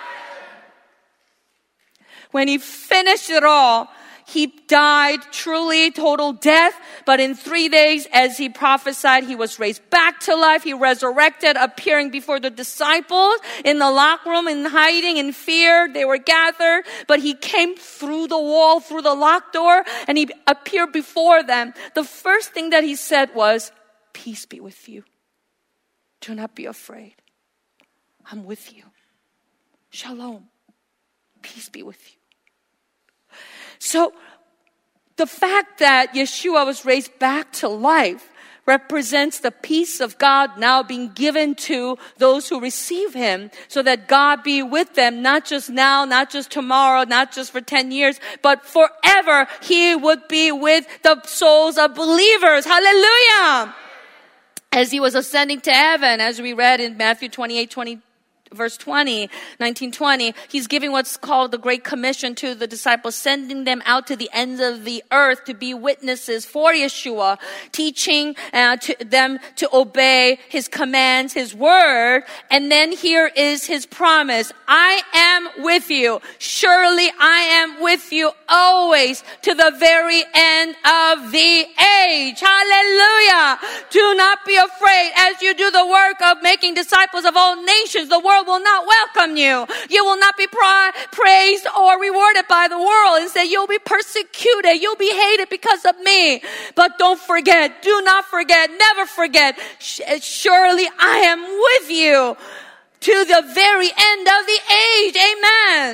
When he finished it all, he died truly total death, but in three days, as he prophesied, he was raised back to life. He resurrected, appearing before the disciples in the locker room, in hiding, in fear. They were gathered, but he came through the wall, through the locked door, and he appeared before them. The first thing that he said was, peace be with you. Do not be afraid. I'm with you. Shalom. Peace be with you. So, the fact that Yeshua was raised back to life represents the peace of God now being given to those who receive him, so that God be with them, not just now, not just tomorrow, not just for ten years, but forever he would be with the souls of believers. Hallelujah! As he was ascending to heaven, as we read in Matthew twenty-eight, twenty, verse twenty, nineteen, twenty, he's giving what's called the Great Commission to the disciples, sending them out to the ends of the earth to be witnesses for Yeshua, teaching uh, to them to obey his commands, his word. And then here is his promise. I am with you. Surely I am with you always to the very end of the age. Hallelujah. Do not be afraid as you do the work of making disciples of all nations. The world will not welcome you. You will not be pra- praised or rewarded by the world. Instead, you'll be persecuted. You'll be hated because of me. But don't forget, do not forget, never forget. Surely I am with you to the very end of the age. Amen.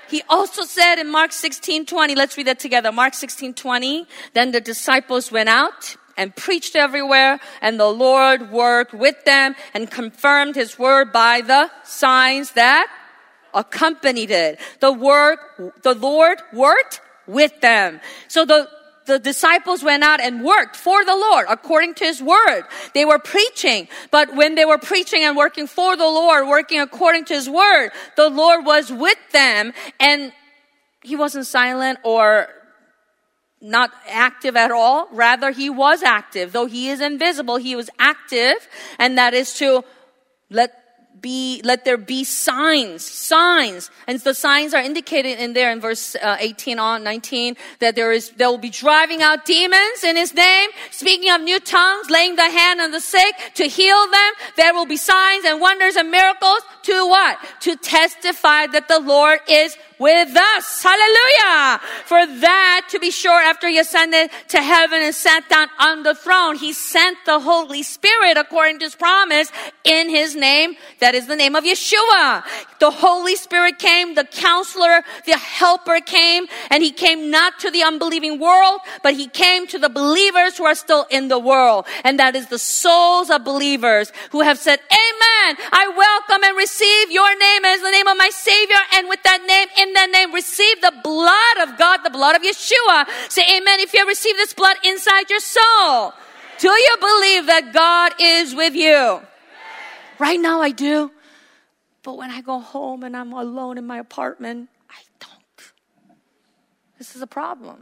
He also said in Mark sixteen twenty, let's read that together. Mark sixteen twenty, then the disciples went out and preached everywhere, and the Lord worked with them and confirmed his word by the signs that accompanied it. The word, the Lord worked with them. So the The disciples went out and worked for the Lord according to his word. They were preaching, but when they were preaching and working for the Lord, working according to his word, the Lord was with them, and he wasn't silent or not active at all. Rather, he was active. Though he is invisible, he was active, and that is to let be, let there be signs, signs. And the signs are indicated in there in verse uh, eighteen on nineteen, that there is, they will be driving out demons in his name, speaking of new tongues, laying the hand on the sick to heal them. There will be signs and wonders and miracles to what? To testify that the Lord is with us. Hallelujah. For that, to be sure, after he ascended to heaven and sat down on the throne, he sent the Holy Spirit according to his promise in his name. That is the name of Yeshua. The Holy Spirit came, the counselor, the helper came, and he came not to the unbelieving world, but he came to the believers who are still in the world. And that is the souls of believers who have said, amen, I welcome and receive your name as the name of my Savior. And with that name, in that name, receive the blood of God, the blood of Yeshua. Say amen if you have received this blood inside your soul. Do you believe that God is with you? Right now I do. But when I go home and I'm alone in my apartment, I don't. This is a problem.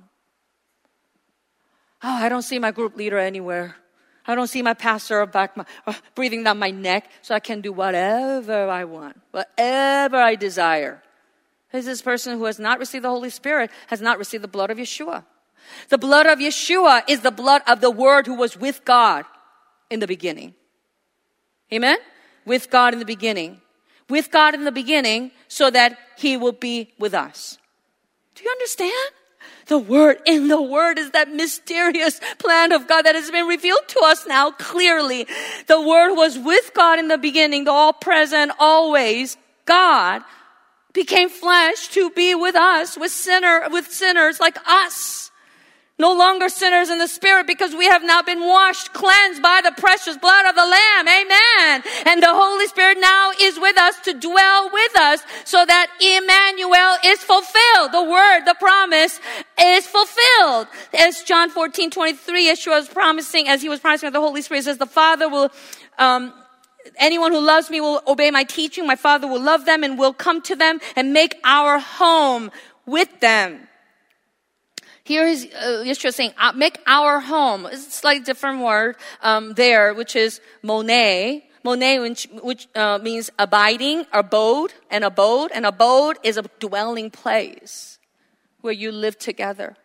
Oh, I don't see my group leader anywhere. I don't see my pastor back my, uh, breathing down my neck so I can do whatever I want, whatever I desire. Is this person who has not received the Holy Spirit has not received the blood of Yeshua. The blood of Yeshua is the blood of the Word who was with God in the beginning. Amen? With God in the beginning. With God in the beginning so that he will be with us. Do you understand? The Word in the Word is that mysterious plan of God that has been revealed to us now clearly. The Word was with God in the beginning, the all-present, always God became flesh to be with us, with sinner, with sinners like us. No longer sinners in the Spirit, because we have now been washed, cleansed by the precious blood of the Lamb. Amen. And the Holy Spirit now is with us to dwell with us so that Emmanuel is fulfilled. The word, the promise is fulfilled. As John fourteen twenty-three, Yeshua was promising, as he was promising with the Holy Spirit, says the Father will, um, anyone who loves me will obey my teaching. My Father will love them and will come to them and make our home with them. Here is uh, Yeshua saying, uh, make our home. It's a slightly different word um, there, which is monet. Monet, which, which uh, means abiding, abode, and abode. And abode is a dwelling place where you live together.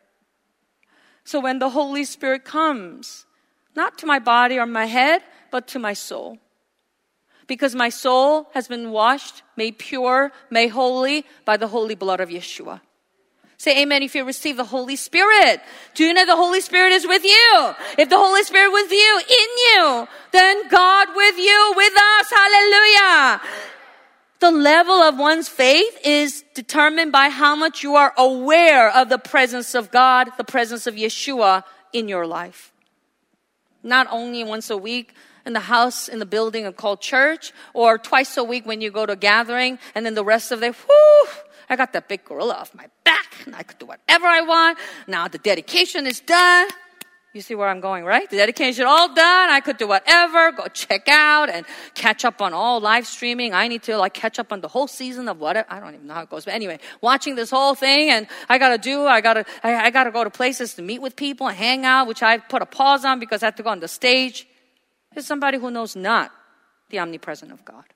So when the Holy Spirit comes, not to my body or my head, but to my soul. Because my soul has been washed, made pure, made holy by the holy blood of Yeshua. Say amen if you receive the Holy Spirit. Do you know the Holy Spirit is with you? If the Holy Spirit was you, in you, then God with you, with us. Hallelujah. The level of one's faith is determined by how much you are aware of the presence of God, the presence of Yeshua in your life. Not only once a week in the house, in the building called church, or twice a week when you go to a gathering, and then the rest of the, whoo, I got that big gorilla off my back, and I could do whatever I want. Now the dedication is done. You see where I'm going, right? The dedication all done. I could do whatever, go check out and catch up on all live streaming. I need to like catch up on the whole season of whatever. I don't even know how it goes. But anyway, watching this whole thing, and I gotta do, I gotta, I, I gotta go to places to meet with people and hang out, which I put a pause on because I have to go on the stage. There's somebody who knows not the omnipresence of God.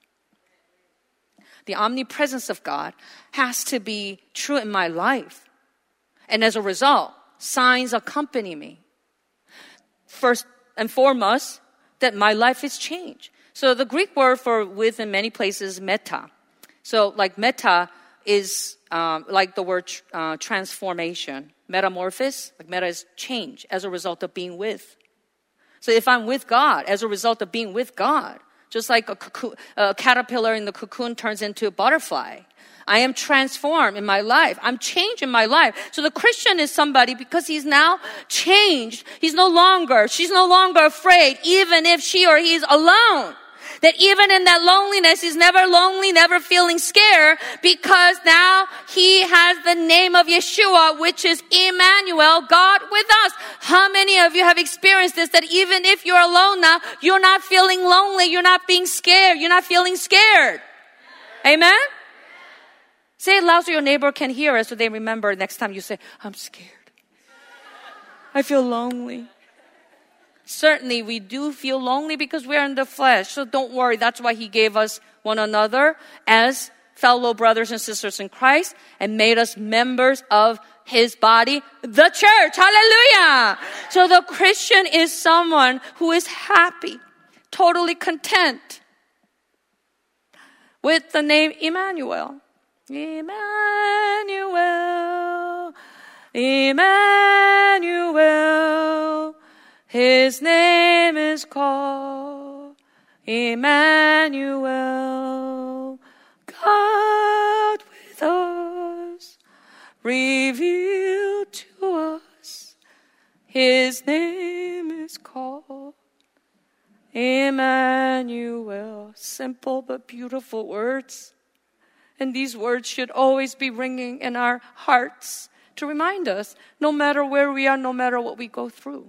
The omnipresence of God has to be true in my life. And as a result, signs accompany me. First and foremost, that my life is changed. So the Greek word for with in many places, meta. So like meta is um, like the word uh, transformation. Metamorphosis, like meta is change as a result of being with. So if I'm with God, as a result of being with God, just like a, cocoon, a caterpillar in the cocoon turns into a butterfly, I am transformed in my life. I'm changed in my life. So the Christian is somebody because he's now changed. He's no longer, she's no longer afraid, even if she or he is alone. That even in that loneliness, he's never lonely, never feeling scared, because now he has the name of Yeshua, which is Emmanuel, God with us. How many of you have experienced this, that even if you're alone now, you're not feeling lonely, you're not being scared, you're not feeling scared? Amen? Say it loud so your neighbor can hear it, so they remember next time you say, I'm scared. I feel lonely. Certainly, we do feel lonely because we're in the flesh. So don't worry. That's why he gave us one another as fellow brothers and sisters in Christ and made us members of his body, the church. Hallelujah. So the Christian is someone who is happy, totally content with the name Emmanuel. Emmanuel. Emmanuel. His name is called Emmanuel, God with us, revealed to us. His name is called Emmanuel. Simple but beautiful words. And these words should always be ringing in our hearts to remind us, no matter where we are, no matter what we go through.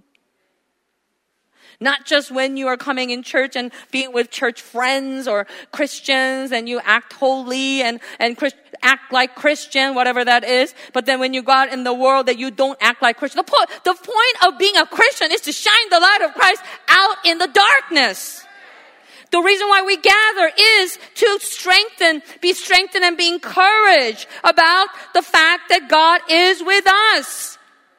Not just when you are coming in church and being with church friends or Christians and you act holy and, and Christ, act like Christian, whatever that is. But then when you go out in the world that you don't act like Christian. The, po- the point of being a Christian is to shine the light of Christ out in the darkness. The reason why we gather is to strengthen, be strengthened and be encouraged about the fact that God is with us.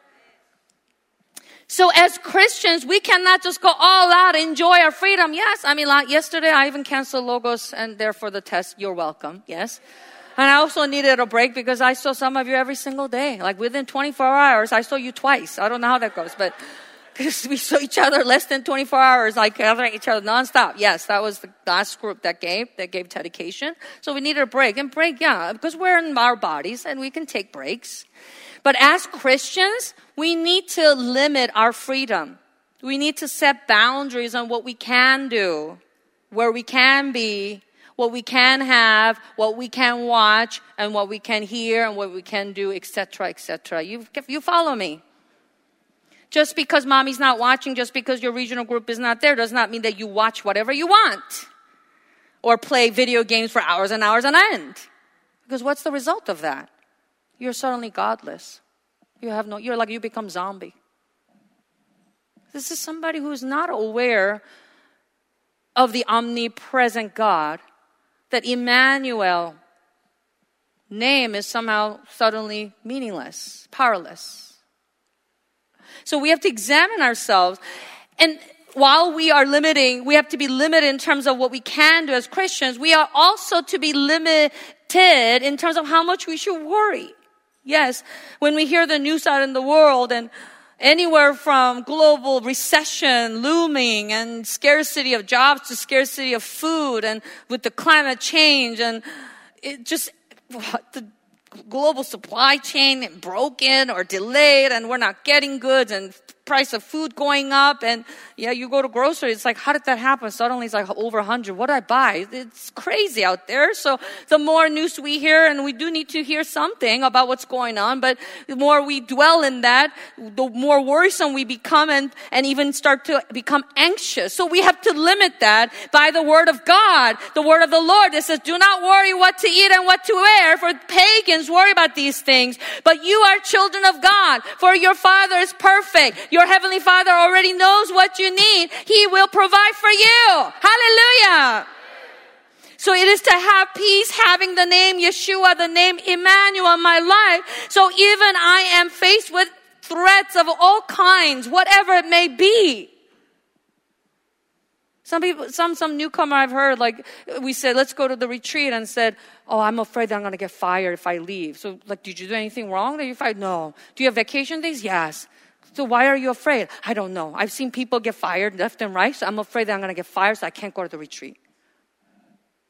So as Christians, we cannot just go all out, enjoy our freedom. Yes, I mean, like yesterday I even canceled Logos and therefore the test. You're welcome. Yes. And I also needed a break because I saw some of you every single day. Like within twenty-four hours, I saw you twice. I don't know how that goes, but because we saw each other less than twenty-four hours, like gathering each other nonstop. Yes, that was the last group that gave, that gave dedication. So we needed a break. And break, yeah, because we're in our bodies and we can take breaks. But as Christians, we need to limit our freedom. We need to set boundaries on what we can do, where we can be, what we can have, what we can watch, and what we can hear, and what we can do, et cetera, et cetera. You, you follow me? Just because mommy's not watching, just because your regional group is not there, does not mean that you watch whatever you want or play video games for hours and hours on end. Because what's the result of that? You're suddenly godless. You have no, you're like, you become zombie. This is somebody who's not aware of the omnipresent God, that Emmanuel name is somehow suddenly meaningless, powerless. So we have to examine ourselves. And while we are limiting, we have to be limited in terms of what we can do as Christians. We are also to be limited in terms of how much we should worry. Yes, when we hear the news out in the world and anywhere from global recession looming and scarcity of jobs to scarcity of food, and with the climate change and it just the global supply chain broken or delayed and we're not getting goods and price of food going up, and yeah, you go to grocery, it's like, how did that happen? Suddenly it's like over one hundred. What did I buy? It's crazy out there. So the more news we hear, and we do need to hear something about what's going on, but the more we dwell in that, the more worrisome we become and, and even start to become anxious. So we have to limit that by the word of God, the word of the Lord that says, do not worry what to eat and what to wear, for pagans worry about these things. But you are children of God, for your Father is perfect. Your Heavenly Father already knows what you need. He will provide for you. Hallelujah. So it is to have peace, having the name Yeshua, the name Emmanuel in my life. So even I am faced with threats of all kinds, whatever it may be. Some people, some, some newcomer I've heard, like, we said, let's go to the retreat, and said, oh, I'm afraid that I'm going to get fired if I leave. So, like, did you do anything wrong that you fired? No. Do you have vacation days? Yes. So why are you afraid? I don't know. I've seen people get fired left and right, so I'm afraid that I'm going to get fired, so I can't go to the retreat.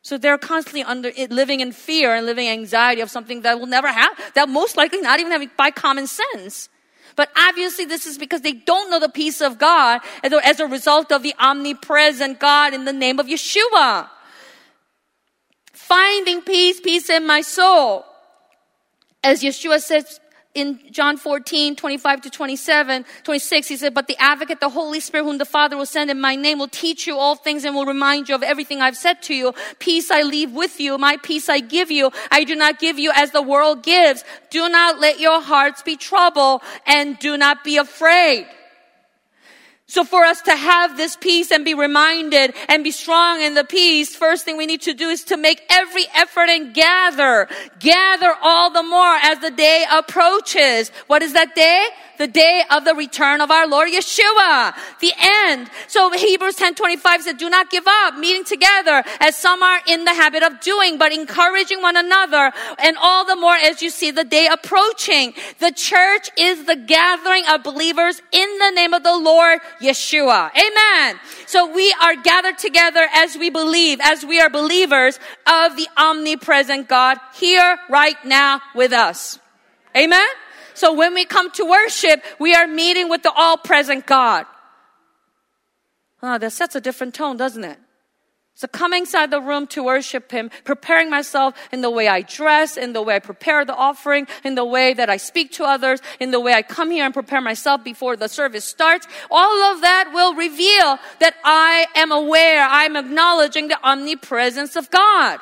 So they're constantly under living in fear and living anxiety of something that will never happen, that most likely not even having by common sense. But obviously this is because they don't know the peace of God as a result of the omnipresent God in the name of Yeshua. Finding peace, peace in my soul. As Yeshua says in John fourteen, twenty-five to twenty-seven, twenty-six, he said, but the advocate, the Holy Spirit, whom the Father will send in my name, will teach you all things and will remind you of everything I've said to you. Peace I leave with you. My peace I give you. I do not give you as the world gives. Do not let your hearts be troubled and do not be afraid. So for us to have this peace and be reminded and be strong in the peace, first thing we need to do is to make every effort and gather. Gather all the more as the day approaches. What is that day? The day of the return of our Lord Yeshua. The end. So Hebrews ten twenty-five said, do not give up meeting together as some are in the habit of doing, but encouraging one another, and all the more as you see the day approaching. The church is the gathering of believers in the name of the Lord Yeshua. Amen. So we are gathered together as we believe, as we are believers of the omnipresent God here right now with us. Amen. So when we come to worship, we are meeting with the all-present God. Oh, that sets a different tone, doesn't it? So coming inside the room to worship Him, preparing myself in the way I dress, in the way I prepare the offering, in the way that I speak to others, in the way I come here and prepare myself before the service starts, all of that will reveal that I am aware, I'm acknowledging the omnipresence of God.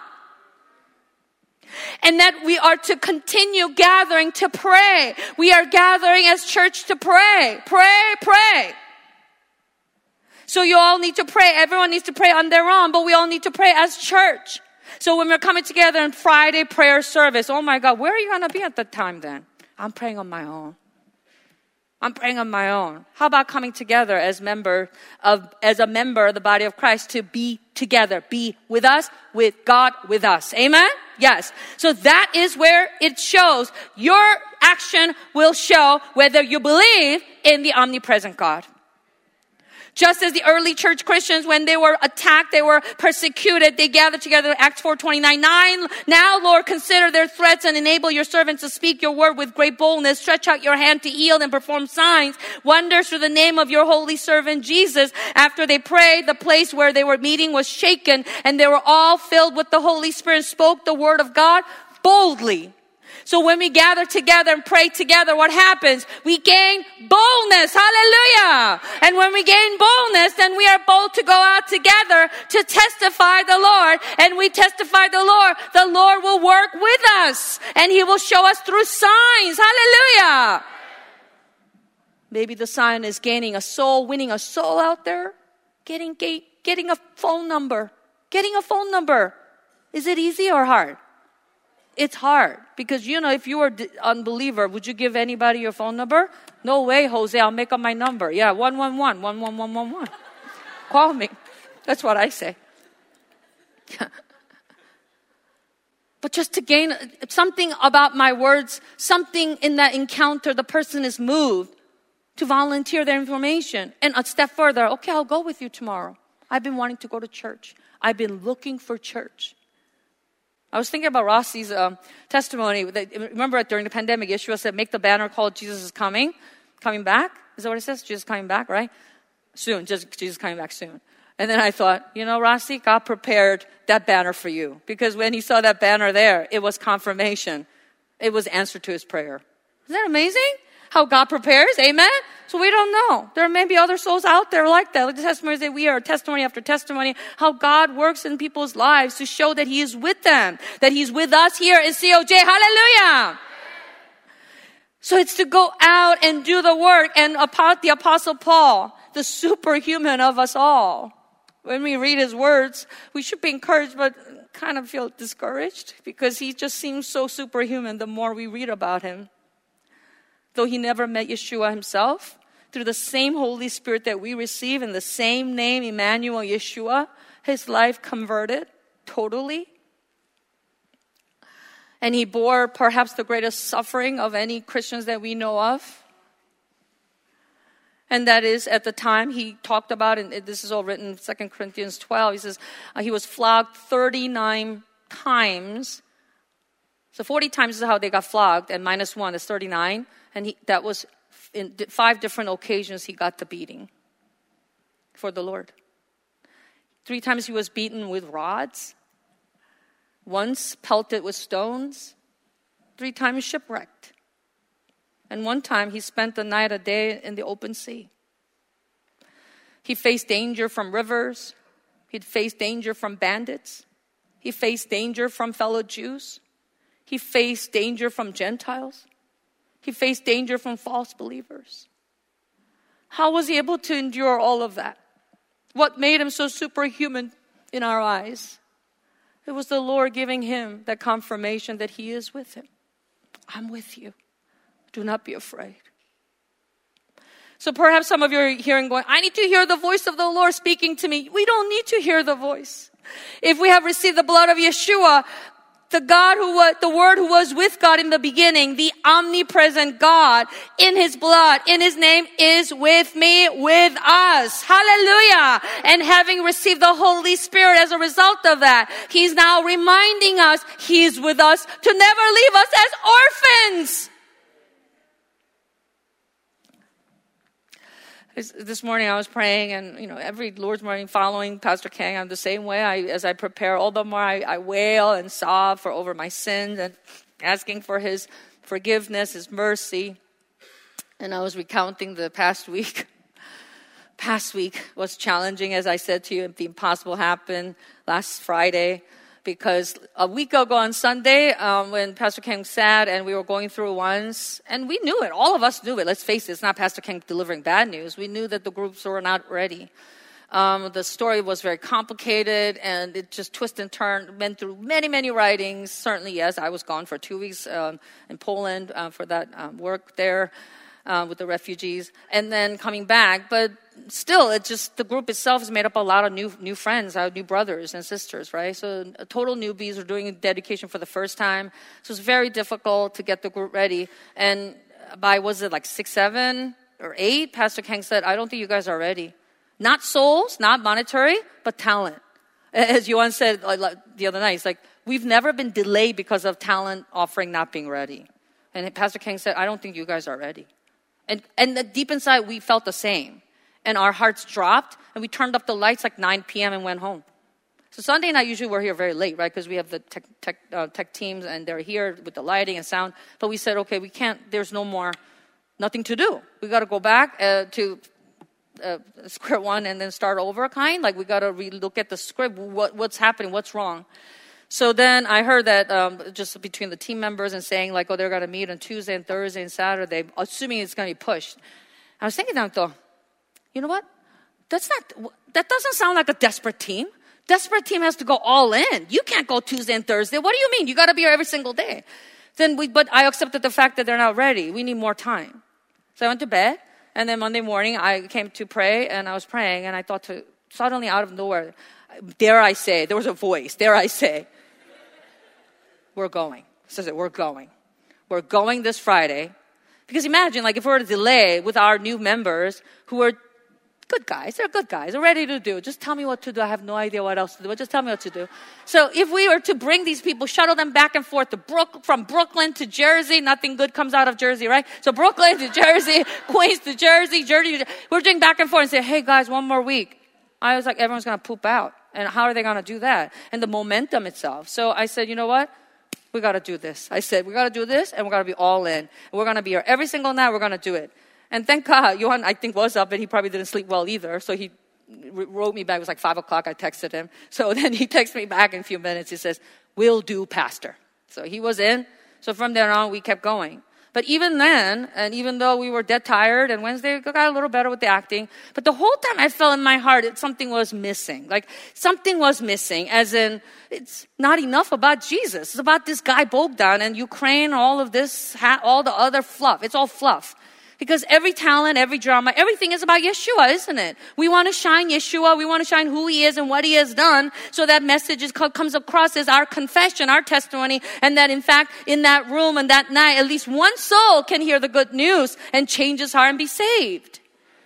And that we are to continue gathering to pray. We are gathering as church to pray. Pray, pray. So you all need to pray. Everyone needs to pray on their own, but we all need to pray as church. So when we're coming together in Friday prayer service, oh my God, where are you going to be at that time then? I'm praying on my own. I'm praying on my own. How about coming together as member of, as a member of the body of Christ to be together, be with us, with God, with us. Amen? Yes. So that is where it shows. Your action will show whether you believe in the omnipresent God. Just as the early church Christians, when they were attacked, they were persecuted, they gathered together, Acts four twenty-nine. Nine, now, Lord, consider their threats and enable your servants to speak your word with great boldness. Stretch out your hand to heal and perform signs, wonders through the name of your holy servant Jesus. After they prayed, the place where they were meeting was shaken, and they were all filled with the Holy Spirit and spoke the word of God boldly. So when we gather together and pray together, what happens? We gain boldness. Hallelujah. And when we gain boldness, then we are bold to go out together to testify the Lord. And we testify the Lord. The Lord will work with us. And He will show us through signs. Hallelujah. Maybe the sign is gaining a soul, winning a soul out there. Getting, getting a phone number. Getting a phone number. Is it easy or hard? It's hard because, you know, if you were an unbeliever, would you give anybody your phone number? No way, Jose, I'll make up my number. Yeah, one one one, one one one one one. Call me. That's what I say. But just to gain something about my words, something in that encounter, the person is moved to volunteer their information. And a step further, okay, I'll go with you tomorrow. I've been wanting to go to church. I've been looking for church. I was thinking about Rossi's um, testimony. Remember during the pandemic, Yeshua said, make the banner called Jesus is coming, coming back. Is that what it says? Jesus coming back, right? Soon, just Jesus coming back soon. And then I thought, you know, Rossi, God prepared that banner for you. Because when He saw that banner there, it was confirmation. It was answer to His prayer. Isn't that amazing? How God prepares, amen? So we don't know. There may be other souls out there like that. Like the testimonies that we are, testimony after testimony, how God works in people's lives to show that He is with them, that He's with us here in C O J. Hallelujah! So it's to go out and do the work. And the Apostle Paul, the superhuman of us all, when we read his words, we should be encouraged, but kind of feel discouraged because he just seems so superhuman the more we read about him. Though he never met Yeshua himself, through the same Holy Spirit that we receive in the same name, Emmanuel, Yeshua, his life converted totally. And he bore perhaps the greatest suffering of any Christians that we know of. And that is, at the time, he talked about, and this is all written in Second Corinthians twelve, he says uh, he was flogged thirty-nine times. So forty times is how they got flogged, and minus one is thirty-nine. And he, that was in five different occasions he got the beating for the Lord. Three times he was beaten with rods. Once pelted with stones. Three times shipwrecked. And one time he spent the night, a day in the open sea. He faced danger from rivers. He'd faced danger from bandits. He faced danger from fellow Jews. He faced danger from Gentiles. He faced danger from false believers. How was he able to endure all of that? What made him so superhuman in our eyes? It was the Lord giving him that confirmation that he is with him. I'm with you. Do not be afraid. So perhaps some of you are hearing going, I need to hear the voice of the Lord speaking to me. We don't need to hear the voice. If we have received the blood of Yeshua, the God who was, the Word who was with God in the beginning, the omnipresent God in His blood, in His name is with me, with us. Hallelujah. And having received the Holy Spirit as a result of that, He's now reminding us He's with us to never leave us as orphans. This morning I was praying, and you know, every Lord's morning following Pastor Kang, I'm the same way. I, as I prepare, all the more I, I wail and sob for over my sins and asking for His forgiveness, His mercy. And I was recounting the past week. Past week was challenging, as I said to you. The impossible happened last Friday. Because a week ago on Sunday, um, when Pastor Kang sat and we were going through once, and we knew it, all of us knew it. Let's face it, it's not Pastor Kang delivering bad news. We knew that the groups were not ready. Um, the story was very complicated, and it just twisted and turned, went through many, many writings. Certainly, yes, I was gone for two weeks um, in Poland uh, for that um, work there uh, with the refugees, and then coming back. But still, it just, the group itself is made up of a lot of new new friends, uh, new brothers and sisters, right? So uh, total newbies are doing dedication for the first time. So it's very difficult to get the group ready. And by, was it like six, seven, or eight, Pastor Kang said, I don't think you guys are ready. Not souls, not monetary, but talent. As Johan said uh, the other night, it's like, we've never been delayed because of talent offering not being ready. And Pastor Kang said, I don't think you guys are ready. And, and deep inside, we felt the same. And our hearts dropped, and we turned up the lights like nine p.m. and went home. So Sunday night, usually we're here very late, right? Because we have the tech, tech, uh, tech teams, and they're here with the lighting and sound. But we said, okay, we can't, there's no more, nothing to do. We got to go back uh, to uh, square one and then start over, kind. Like, we got to re-look at the script, what, what's happening, what's wrong. So then I heard that um, just between the team members and saying, like, oh, they're going to meet on Tuesday and Thursday and Saturday, assuming it's going to be pushed. I was thinking, though, you know what? That's not, that doesn't sound like a desperate team. Desperate team has to go all in. You can't go Tuesday and Thursday. What do you mean? You got to be here every single day. Then we, but I accepted the fact that they're not ready. We need more time. So I went to bed, and then Monday morning I came to pray, and I was praying, and I thought to, suddenly out of nowhere, dare I say, there was a voice, dare I say, we're going. It says it, we're going. We're going this Friday. Because imagine, like, if we were to delay with our new members who are good guys, they're good guys, they're ready to do. Just tell me what to do. I have no idea what else to do, but just tell me what to do. So if we were to bring these people, shuttle them back and forth to Brook, from Brooklyn to Jersey, nothing good comes out of Jersey, right? So Brooklyn to Jersey, Queens to Jersey, Jersey to, we're doing back and forth and say, hey guys, one more week. I was like, everyone's going to poop out. And how are they going to do that? And the momentum itself. So I said, you know what? We got to do this. I said, we got to do this, and we're going to be all in. And we're going to be here every single night. We're going to do it. And thank God, Johan, I think, was up, and he probably didn't sleep well either. So he wrote me back. It was like five o'clock. I texted him. So then he texted me back in a few minutes. He says, will do, Pastor. So he was in. So from there on, we kept going. But even then, and even though we were dead tired, and Wednesday got a little better with the acting, but the whole time I felt in my heart that something was missing. Like, something was missing, as in, it's not enough about Jesus. It's about this guy Bogdan and Ukraine, all of this, all the other fluff. It's all fluff. Because every talent, every drama, everything is about Yeshua, isn't it? We want to shine Yeshua. We want to shine who He is and what He has done, so that message is, comes across as our confession, our testimony, and that in fact, in that room and that night, at least one soul can hear the good news and change his heart and be saved.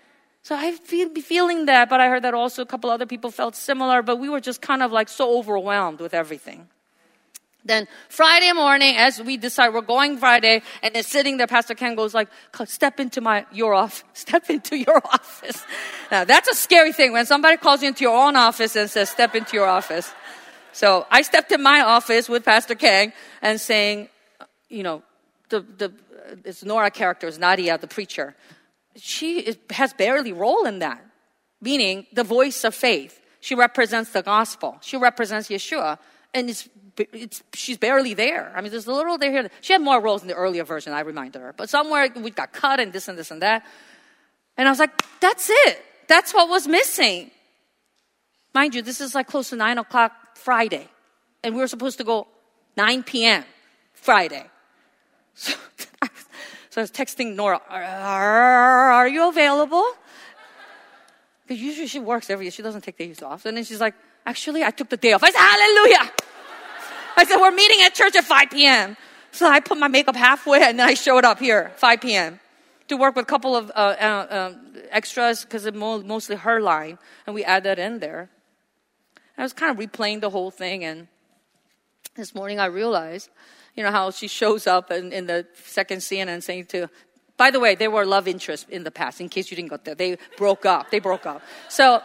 So I've been feeling that, but I heard that also a couple other people felt similar, but we were just kind of like so overwhelmed with everything. Then Friday morning, as we decide we're going Friday, and then sitting there, Pastor Ken goes like, step into my, your office, step into your office. Now that's a scary thing when somebody calls you into your own office and says, step into your office. So I stepped in my office with Pastor Ken and saying, you know, the, the, it's Nora character, it's Nadia, the preacher. She is, has barely role in that, meaning the voice of faith. She represents the gospel. She represents Yeshua, and it's, it's she's barely there. I mean, there's a little there here. She had more roles in the earlier version, I reminded her. But somewhere we got cut and this and this and that. And I was like, that's it. That's what was missing. Mind you, this is like close to nine o'clock Friday. And we were supposed to go nine p.m. Friday. So So I was texting Nora, are, are you available? Because usually she works every year. She doesn't take days off. And then she's like, actually, I took the day off. I said, hallelujah. I said, we're meeting at church at five p.m. So I put my makeup halfway and then I showed up here, five p.m. to work with a couple of uh, uh, um, extras because it's mo- mostly her line. And we add that in there. I was kind of replaying the whole thing. And this morning I realized, you know, how she shows up in, in the second scene and saying to, by the way, they were love interests in the past, in case you didn't go there. They broke up. They broke up. So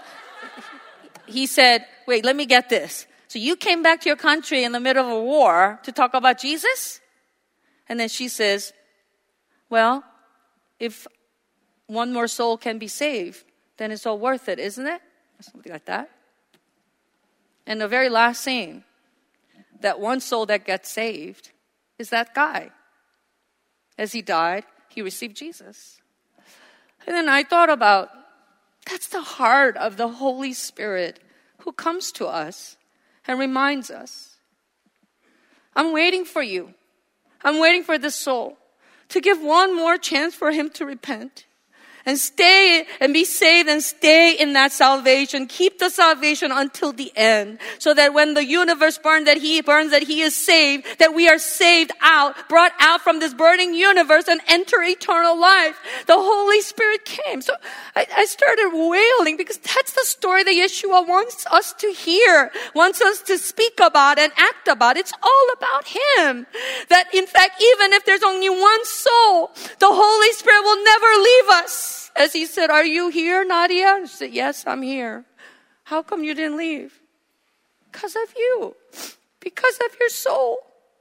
he said, wait, let me get this. So you came back to your country in the middle of a war to talk about Jesus? And then she says, well, if one more soul can be saved, then it's all worth it, isn't it? Something like that. And the very last scene, that one soul that gets saved is that guy. As he died, he received Jesus. And then I thought about, that's the heart of the Holy Spirit who comes to us and reminds us. I'm waiting for you. I'm waiting for this soul to give one more chance for him to repent. And stay and be saved and stay in that salvation. Keep the salvation until the end. So that when the universe burns, that he burns, that he is saved, that we are saved out, brought out from this burning universe and enter eternal life. The Holy Spirit came. So I, I started wailing because that's the story that Yeshua wants us to hear, wants us to speak about and act about. It's all about him. That in fact, even if there's only one soul, the Holy Spirit will never leave us. As he said, are you here, Nadia? She said, yes, I'm here. How come you didn't leave? Because of you. Because of your soul.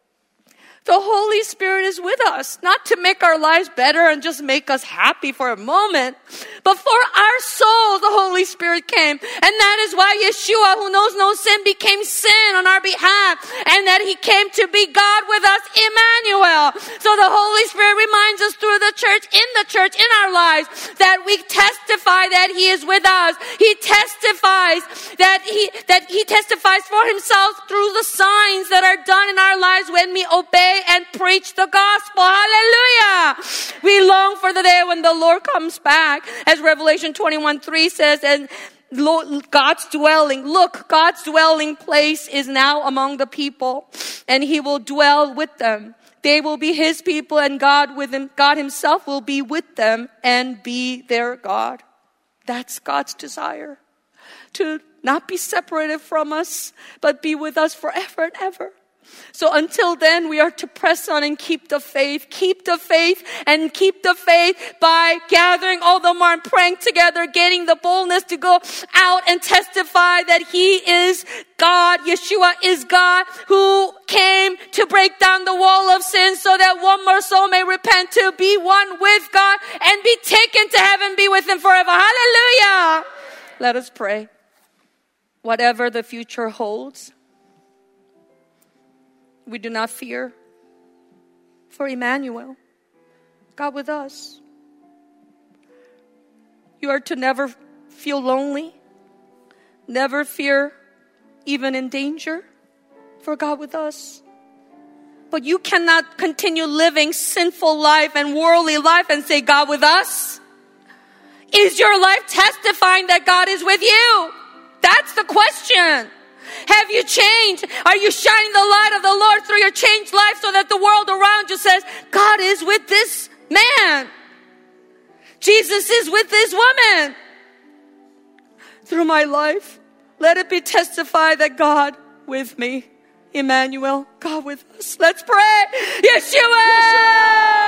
The Holy Spirit is with us, not to make our lives better and just make us happy for a moment, but for our souls, the Holy Spirit came. And that is why Yeshua, who knows no sin, became sin on our behalf, and that he came to be God with us, Emmanuel. So the Holy Spirit reminds us through the church, in the church, in our lives, that we testify that he is with us. He testifies that he, that he testifies for himself through the signs that are done in our lives when we obey and preach the gospel. Hallelujah. We long for the day when the Lord comes back. As Revelation twenty-one three says, and Lord, God's dwelling, look, God's dwelling place is now among the people, and he will dwell with them. They will be his people, and God with him, God himself will be with them and be their God. That's God's desire. To not be separated from us, but be with us forever and ever. So until then, we are to press on and keep the faith. Keep the faith and keep the faith by gathering all the more and praying together, getting the boldness to go out and testify that he is God. Yeshua is God who came to break down the wall of sin so that one more soul may repent, to be one with God and be taken to heaven, be with him forever. Hallelujah. Let us pray. Whatever the future holds, we do not fear, for Emmanuel, God with us. You are to never feel lonely, never fear even in danger, for God with us. But you cannot continue living sinful life and worldly life and say, God with us. Is your life testifying that God is with you? That's the question. Have you changed? Are you shining the light of the Lord through your changed life so that the world around you says, God is with this man. Jesus is with this woman. my life. Let it be testified that God with me. Emmanuel, God with us. Let's pray. Yeshua! Yeshua!